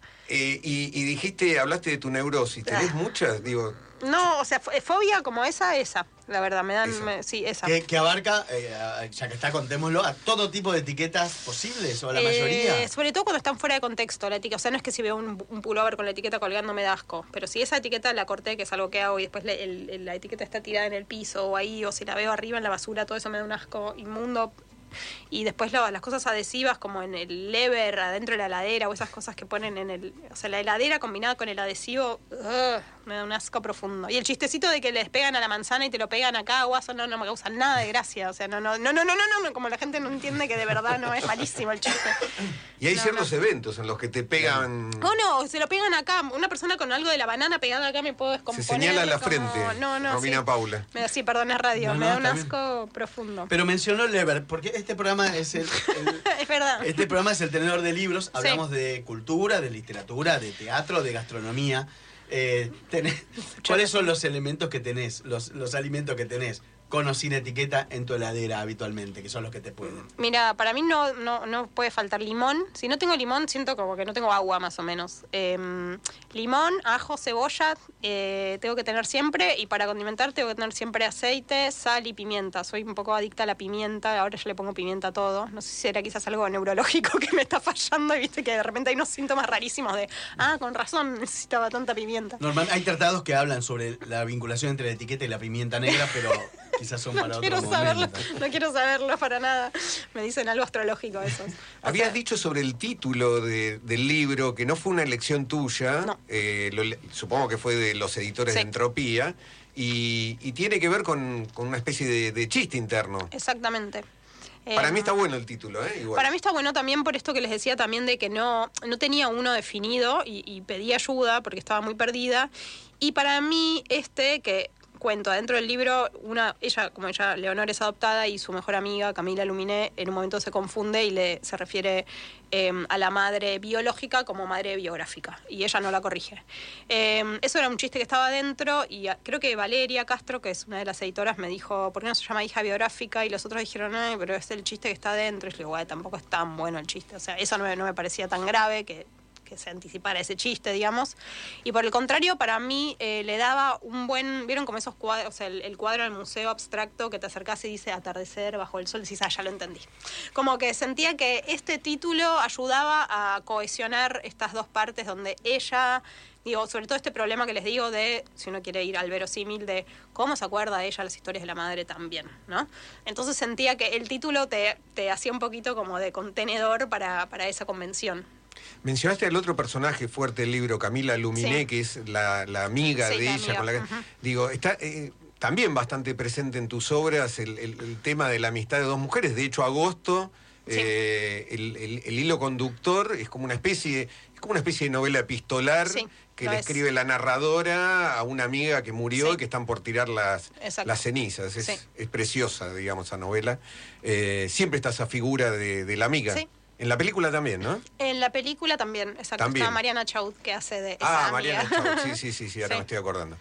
Speaker 10: Y dijiste, hablaste de tu neurosis. ¿Tenés muchas? Digo...
Speaker 22: No, o sea, fobia como esa, la verdad, me dan... sí, esa.
Speaker 9: Que abarca, ya que está, contémoslo, a todo tipo de etiquetas posibles, o la mayoría.
Speaker 22: Sobre todo cuando están fuera de contexto la etiqueta. O sea, no es que si veo un pullover con la etiqueta colgando me da asco, pero si esa etiqueta la corté, que es algo que hago, y después la etiqueta está tirada en el piso o ahí, o si la veo arriba en la basura, todo eso me da un asco inmundo. Y después las cosas adhesivas como en el lever, adentro de la heladera, o esas cosas que ponen o sea, la heladera combinada con el adhesivo, me da un asco profundo. Y el chistecito de que les pegan a la manzana y te lo pegan acá, guaso, no me causa nada de gracia. O sea, no, como la gente no entiende que de verdad no es malísimo el chiste.
Speaker 10: Y hay ciertos eventos en los que te pegan...
Speaker 22: No, se lo pegan acá. Una persona con algo de la banana pegada acá me puedo descomponer.
Speaker 10: Se señala la frente, Romina
Speaker 22: sí.
Speaker 10: Paula.
Speaker 22: Sí, perdón, es radio. Me da un asco profundo.
Speaker 9: Pero mencionó Lever, porque este programa es
Speaker 22: es verdad.
Speaker 9: Este programa es el tenedor de libros. Hablamos de cultura, de literatura, de teatro, de gastronomía. ¿Cuáles son los elementos que tenés, los alimentos que tenés con o sin etiqueta en tu heladera habitualmente, que son los que te pueden?
Speaker 22: Mira, para mí no puede faltar limón. Si no tengo limón, siento como que no tengo agua, más o menos. Limón, ajo, cebolla, tengo que tener siempre, y para condimentar tengo que tener siempre aceite, sal y pimienta. Soy un poco adicta a la pimienta, ahora yo le pongo pimienta a todo. No sé si será quizás algo neurológico que me está fallando, y viste que de repente hay unos síntomas rarísimos de, con razón necesitaba tanta pimienta.
Speaker 9: Normal, hay tratados que hablan sobre la vinculación entre la etiqueta y la pimienta negra, pero... quizás son para otro momento.
Speaker 22: No quiero saberlo para nada. Me dicen algo astrológico eso.
Speaker 10: Habías dicho sobre el título del libro, que no fue una elección tuya,
Speaker 22: no.
Speaker 10: Supongo que fue de los editores de Entropía, y tiene que ver con una especie de chiste interno.
Speaker 22: Exactamente.
Speaker 10: Para mí está bueno el título, igual.
Speaker 22: Para mí está bueno también por esto que les decía también de que no tenía uno definido y pedí ayuda porque estaba muy perdida. Y para mí que cuento adentro del libro, ella, Leonor, es adoptada y su mejor amiga, Camila Luminé, en un momento se confunde y se refiere a la madre biológica como madre biográfica, y ella no la corrige. Eso era un chiste que estaba adentro, y creo que Valeria Castro, que es una de las editoras, me dijo, ¿por qué no se llama hija biográfica? Y los otros dijeron, ay, pero es el chiste que está adentro. Y yo digo, tampoco es tan bueno el chiste. O sea, eso no me parecía tan grave que se anticipara ese chiste, digamos. Y por el contrario, para mí le daba un buen... ¿Vieron como esos cuadros? O sea, el cuadro del museo abstracto que te acercás y dice atardecer bajo el sol, y decís, ya lo entendí. Como que sentía que este título ayudaba a cohesionar estas dos partes donde ella... Digo, sobre todo este problema que les digo de, si uno quiere ir al verosímil, de cómo se acuerda ella las historias de la madre también, ¿no? Entonces sentía que el título te hacía un poquito como de contenedor para esa convención.
Speaker 10: Mencionaste al otro personaje fuerte del libro, Camila Luminé, que es la amiga de ella, amiga. Con la que... Digo, está también bastante presente en tus obras el tema de la amistad de dos mujeres. De hecho, Agosto, el hilo conductor es como una especie de novela epistolar que le escribe la narradora a una amiga que murió y que están por tirar las cenizas. Es preciosa, digamos, esa novela. Siempre está esa figura de la amiga. Sí. En la película también, ¿no? En la película también, exacto. También. Está Mariana Chaud, que hace de esa amiga. Mariana Chaud, sí, ahora me estoy acordando.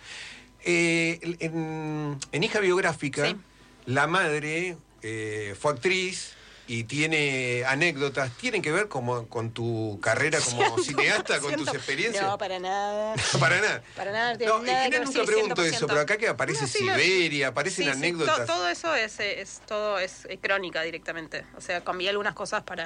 Speaker 10: En Hija Biográfica, la madre fue actriz y tiene anécdotas. ¿Tienen que ver con tu carrera como cineasta, con tus experiencias?
Speaker 22: No, para nada.
Speaker 10: ¿Para nada?
Speaker 22: Para nada.
Speaker 10: No, en general nunca pregunto eso, pero acá que aparece Siberia, aparecen anécdotas.
Speaker 22: Todo eso es crónica directamente. O sea, cambié algunas cosas por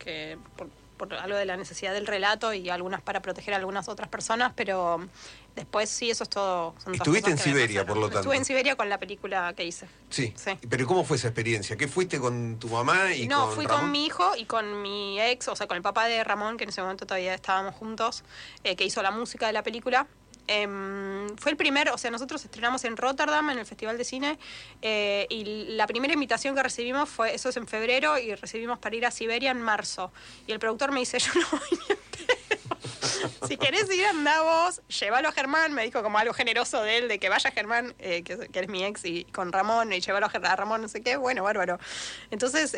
Speaker 22: algo de la necesidad del relato y algunas para proteger a algunas otras personas, pero después sí, eso es todo.
Speaker 10: Estuviste en Siberia, por lo tanto.
Speaker 22: Estuve en Siberia con la película que hice.
Speaker 10: Sí. Pero ¿cómo fue esa experiencia? ¿Qué fuiste con tu mamá y con Ramón? No,
Speaker 22: fui con mi hijo y con mi ex, o sea, con el papá de Ramón, que en ese momento todavía estábamos juntos, que hizo la música de la película. Fue el primer, o sea, nosotros estrenamos en Rotterdam, en el Festival de Cine, y la primera invitación que recibimos fue, eso es en febrero, y recibimos para ir a Siberia en marzo. Y el productor me dice, yo no voy ni entero. Si querés ir, andá vos, llévalo a Germán, me dijo como algo generoso de él, de que vaya Germán, que es mi ex, y con Ramón, y llévalo a Ramón, no sé qué, bueno, bárbaro. Entonces,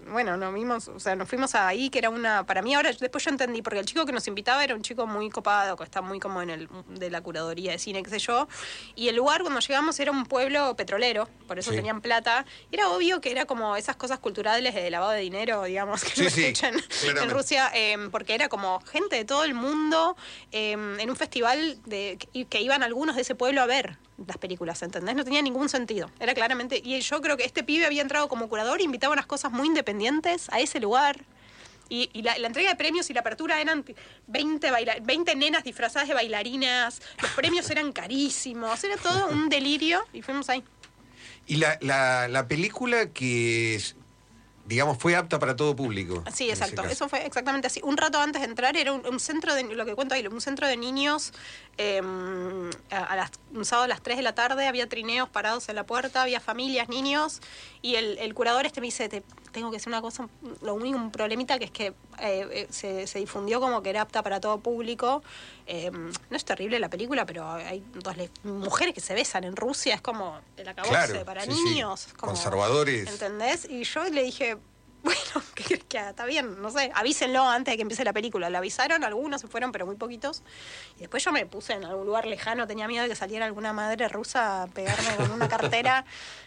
Speaker 22: nos fuimos ahí, que era para mí ahora, después yo entendí, porque el chico que nos invitaba era un chico muy copado, que está muy como de la curaduría de cine, qué sé yo, y el lugar cuando llegamos era un pueblo petrolero, por eso tenían plata, y era obvio que era como esas cosas culturales de lavado de dinero, digamos, que no escuchan en Rusia, porque era como gente de todo el mundo, en un festival que iban algunos de ese pueblo a ver las películas, ¿entendés? No tenía ningún sentido. Era claramente... Y yo creo que este pibe había entrado como curador, invitaba unas cosas muy independientes a ese lugar. Y la entrega de premios y la apertura eran 20 nenas disfrazadas de bailarinas, los premios eran carísimos, era todo un delirio y fuimos ahí.
Speaker 10: Y la película que... digamos, fue apta para todo público.
Speaker 22: Sí, exacto. Eso fue exactamente así. Un rato antes de entrar era un centro de, lo que cuento ahí, un centro de niños. Un sábado a las 3 de la tarde había trineos parados en la puerta, había familias, niños, y el curador me dice, tengo que decir una cosa, lo único, un problemita, que es que se difundió como que era apta para todo público. No es terrible la película, pero hay dos mujeres que se besan en Rusia, es como el acabose para niños. Como,
Speaker 10: conservadores.
Speaker 22: ¿Entendés? Y yo le dije, bueno, que está bien, no sé, avísenlo antes de que empiece la película. Le avisaron, algunos se fueron, pero muy poquitos. Y después yo me puse en algún lugar lejano, tenía miedo de que saliera alguna madre rusa a pegarme con una cartera.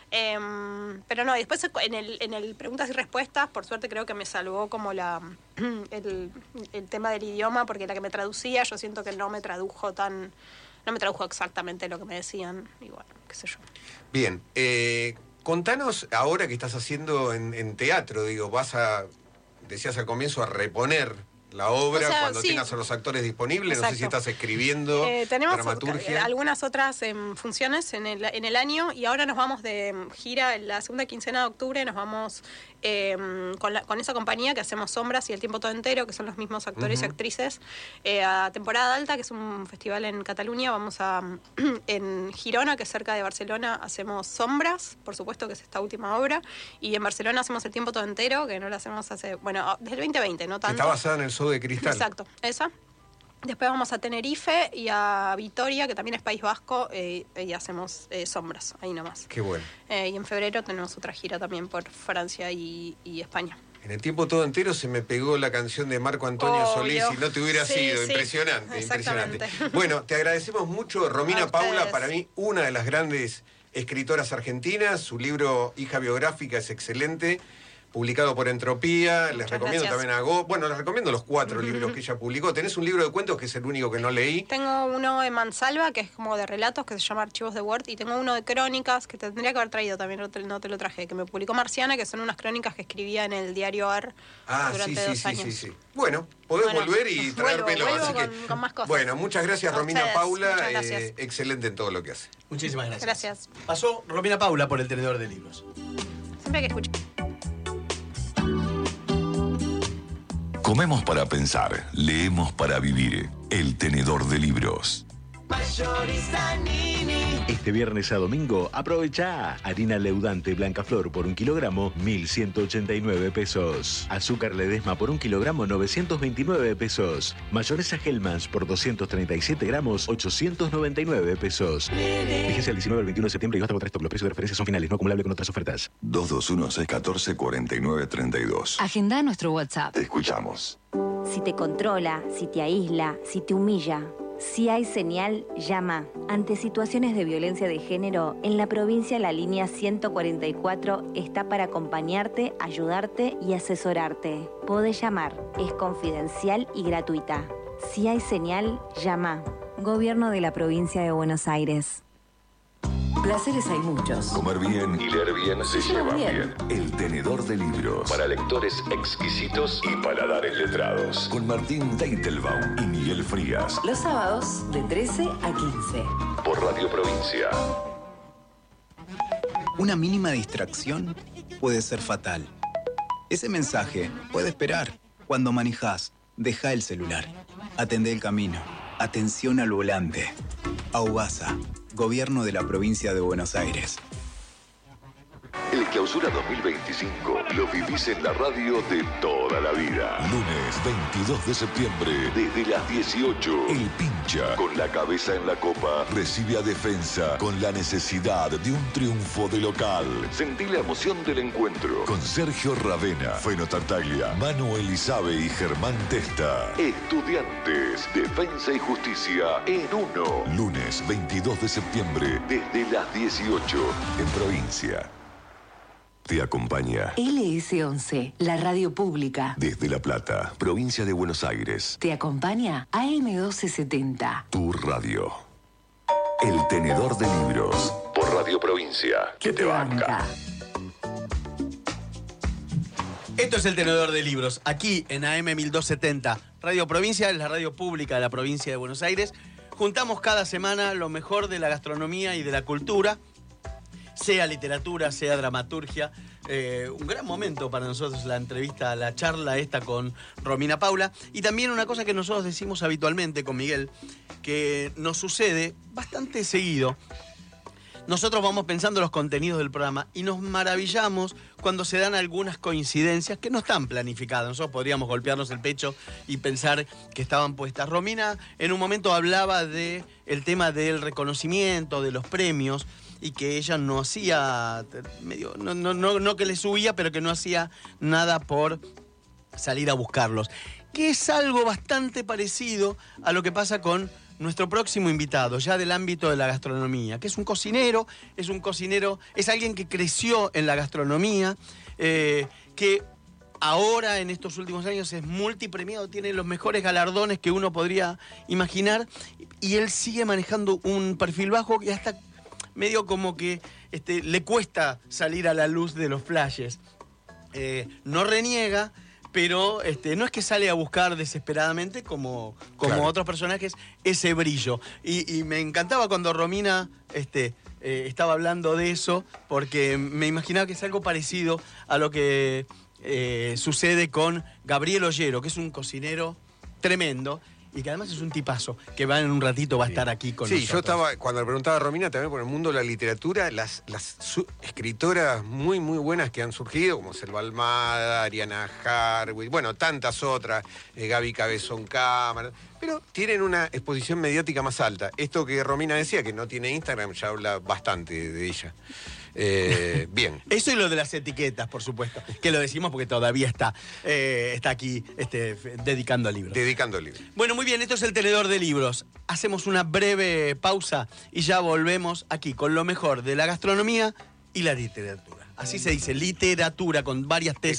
Speaker 22: Pero no, después en el preguntas y respuestas, por suerte creo que me salvó como el tema del idioma, porque la que me traducía, yo siento que no me tradujo exactamente lo que me decían, y bueno, qué sé yo.
Speaker 10: Bien, contanos ahora que estás haciendo en teatro, digo, decías al comienzo, a reponer la obra,
Speaker 22: O sea,
Speaker 10: cuando
Speaker 22: sí.
Speaker 10: tengas a los actores disponibles. No sé si
Speaker 22: Exacto.
Speaker 10: estás escribiendo
Speaker 22: Tenemos
Speaker 10: dramaturgia.
Speaker 22: algunas otras funciones en el año y ahora nos vamos de gira en la segunda quincena de octubre, nos vamos con esa compañía que hacemos Sombras y El Tiempo Todo Entero, que son los mismos actores y actrices, a Temporada Alta, que es un festival en Cataluña. Vamos en Girona, que es cerca de Barcelona, hacemos Sombras, por supuesto, que es esta última obra, y en Barcelona hacemos El Tiempo Todo Entero, que no lo hacemos desde el 2020, no tanto.
Speaker 10: Está basada en el Zoo de Cristal.
Speaker 22: Exacto, esa. Después vamos a Tenerife y a Vitoria, que también es País Vasco, y hacemos Sombras, ahí nomás.
Speaker 10: Qué bueno.
Speaker 22: Y en febrero tenemos otra gira también por Francia y España.
Speaker 10: En El Tiempo Todo Entero se me pegó la canción de Marco Antonio Solís y no te hubiera sido.
Speaker 22: Sí,
Speaker 10: Impresionante,
Speaker 22: exactamente.
Speaker 10: impresionante. Bueno, te agradecemos mucho. Romina Paula, para mí, una de las grandes escritoras argentinas. Su libro Hija Biográfica es excelente. Publicado por Entropía, les recomiendo
Speaker 22: gracias.
Speaker 10: también les recomiendo los 4 libros que ella publicó. Tenés un libro de cuentos que es el único que no leí.
Speaker 22: Tengo uno de Mansalva, que es como de relatos, que se llama Archivos de Word, y tengo uno de crónicas, que te tendría que haber traído también, no te lo traje, que me publicó Marciana, que son unas crónicas que escribía en el diario AR durante 2 años.
Speaker 10: Sí. Bueno, podés volver y traérmelo.
Speaker 22: Vuelvo
Speaker 10: así que,
Speaker 22: con más cosas.
Speaker 10: bueno, muchas gracias,
Speaker 22: A
Speaker 10: Romina
Speaker 22: ustedes,
Speaker 10: Paula.
Speaker 22: muchas gracias.
Speaker 10: Excelente en todo lo que hace.
Speaker 9: Muchísimas gracias.
Speaker 22: Gracias.
Speaker 9: Pasó Romina Paula por el tenedor de libros.
Speaker 22: Siempre que escucho.
Speaker 5: Comemos para pensar, leemos para vivir. El tenedor de libros.
Speaker 2: Este viernes a domingo, aprovecha harina leudante Blancaflor por 1 kilogramo, 1.189 pesos. Azúcar Ledesma por 1 kilogramo, 929 pesos. Mayonesa Hellmann's por 237 gramos, 899 pesos. Vigencia el 19 al 21 de septiembre y basta contra stock. Los precios de referencia son finales, no acumulable con otras ofertas.
Speaker 5: 221-614-4932.
Speaker 1: Agenda nuestro WhatsApp.
Speaker 5: Te escuchamos.
Speaker 1: Si te controla, si te aísla, si te humilla. Si hay señal, llama. Ante situaciones de violencia de género, en la provincia la línea 144 está para acompañarte, ayudarte y asesorarte. Podés llamar, es confidencial y gratuita. Si hay señal, llama. Gobierno de la provincia de Buenos Aires.
Speaker 19: Placeres hay muchos.
Speaker 5: Comer bien y leer bien se llevan bien. El tenedor de libros. Para lectores exquisitos y paladares letrados. Con Martín Teitelbaum y Miguel Frías.
Speaker 19: Los sábados de 13 a 15.
Speaker 5: Por Radio Provincia.
Speaker 4: Una mínima distracción puede ser fatal. Ese mensaje puede esperar. Cuando manejás, deja el celular. Atendé el camino. Atención al volante. Aubasa, Gobierno de la Provincia de Buenos Aires.
Speaker 5: El Clausura 2025 lo vivís en la radio de toda la vida. Lunes 22 de septiembre, desde las 18. El Pincha, con la cabeza en la copa, recibe a Defensa con la necesidad de un triunfo de local. Sentí la emoción del encuentro con Sergio Ravena, Feno Tartaglia, Manu Elizabe y Germán Testa. Estudiantes, Defensa y Justicia en uno. Lunes 22 de septiembre, desde las 18, en Provincia. Te acompaña
Speaker 19: LS11, la radio pública.
Speaker 5: desde La Plata, provincia de Buenos Aires.
Speaker 19: Te acompaña AM1270.
Speaker 5: Tu radio. El tenedor de libros. Por Radio Provincia. Que te banca.
Speaker 9: Esto es el tenedor de libros, aquí en AM 1270. Radio Provincia es la radio pública de la provincia de Buenos Aires. Juntamos cada semana lo mejor de la gastronomía y de la cultura, sea literatura, sea dramaturgia. Un gran momento para nosotros la entrevista, la charla esta con Romina Paula. Y también una cosa que nosotros decimos habitualmente con Miguel, que nos sucede bastante seguido. Nosotros vamos pensando los contenidos del programa y nos maravillamos cuando se dan algunas coincidencias que no están planificadas. Nosotros podríamos golpearnos el pecho y pensar que estaban puestas. Romina en un momento hablaba del tema del reconocimiento, de los premios, y que ella no hacía, no que le subía, pero que no hacía nada por salir a buscarlos. Que es algo bastante parecido a lo que pasa con nuestro próximo invitado, ya del ámbito de la gastronomía, que es un cocinero, es alguien que creció en la gastronomía, que ahora en estos últimos años es multipremiado, tiene los mejores galardones que uno podría imaginar, y él sigue manejando un perfil bajo y hasta medio como que le cuesta salir a la luz de los flashes. No reniega, pero no es que sale a buscar desesperadamente como
Speaker 10: Claro.
Speaker 9: otros personajes ese brillo. Y me encantaba cuando Romina estaba hablando de eso, porque me imaginaba que es algo parecido a lo que sucede con Gabriel Ollero, que es un cocinero tremendo y que además es un tipazo, que va en un ratito, va a estar aquí con nosotros.
Speaker 10: Sí, yo estaba, cuando le preguntaba a Romina, también por el mundo de la literatura, las escritoras muy, muy buenas que han surgido, como Selva Almada, Ariana Harwitz, bueno, tantas otras, Gaby Cabezón Cámara, pero tienen una exposición mediática más alta. Esto que Romina decía, que no tiene Instagram, ya habla bastante de ella. Bien.
Speaker 9: Eso y lo de las etiquetas, por supuesto, que lo decimos porque todavía está aquí dedicando libros.
Speaker 10: Dedicando libros.
Speaker 9: Bueno, muy bien, esto es el tenedor de libros. Hacemos una breve pausa y ya volvemos aquí con lo mejor de la gastronomía y la literatura. Así se dice, literatura, con varias T.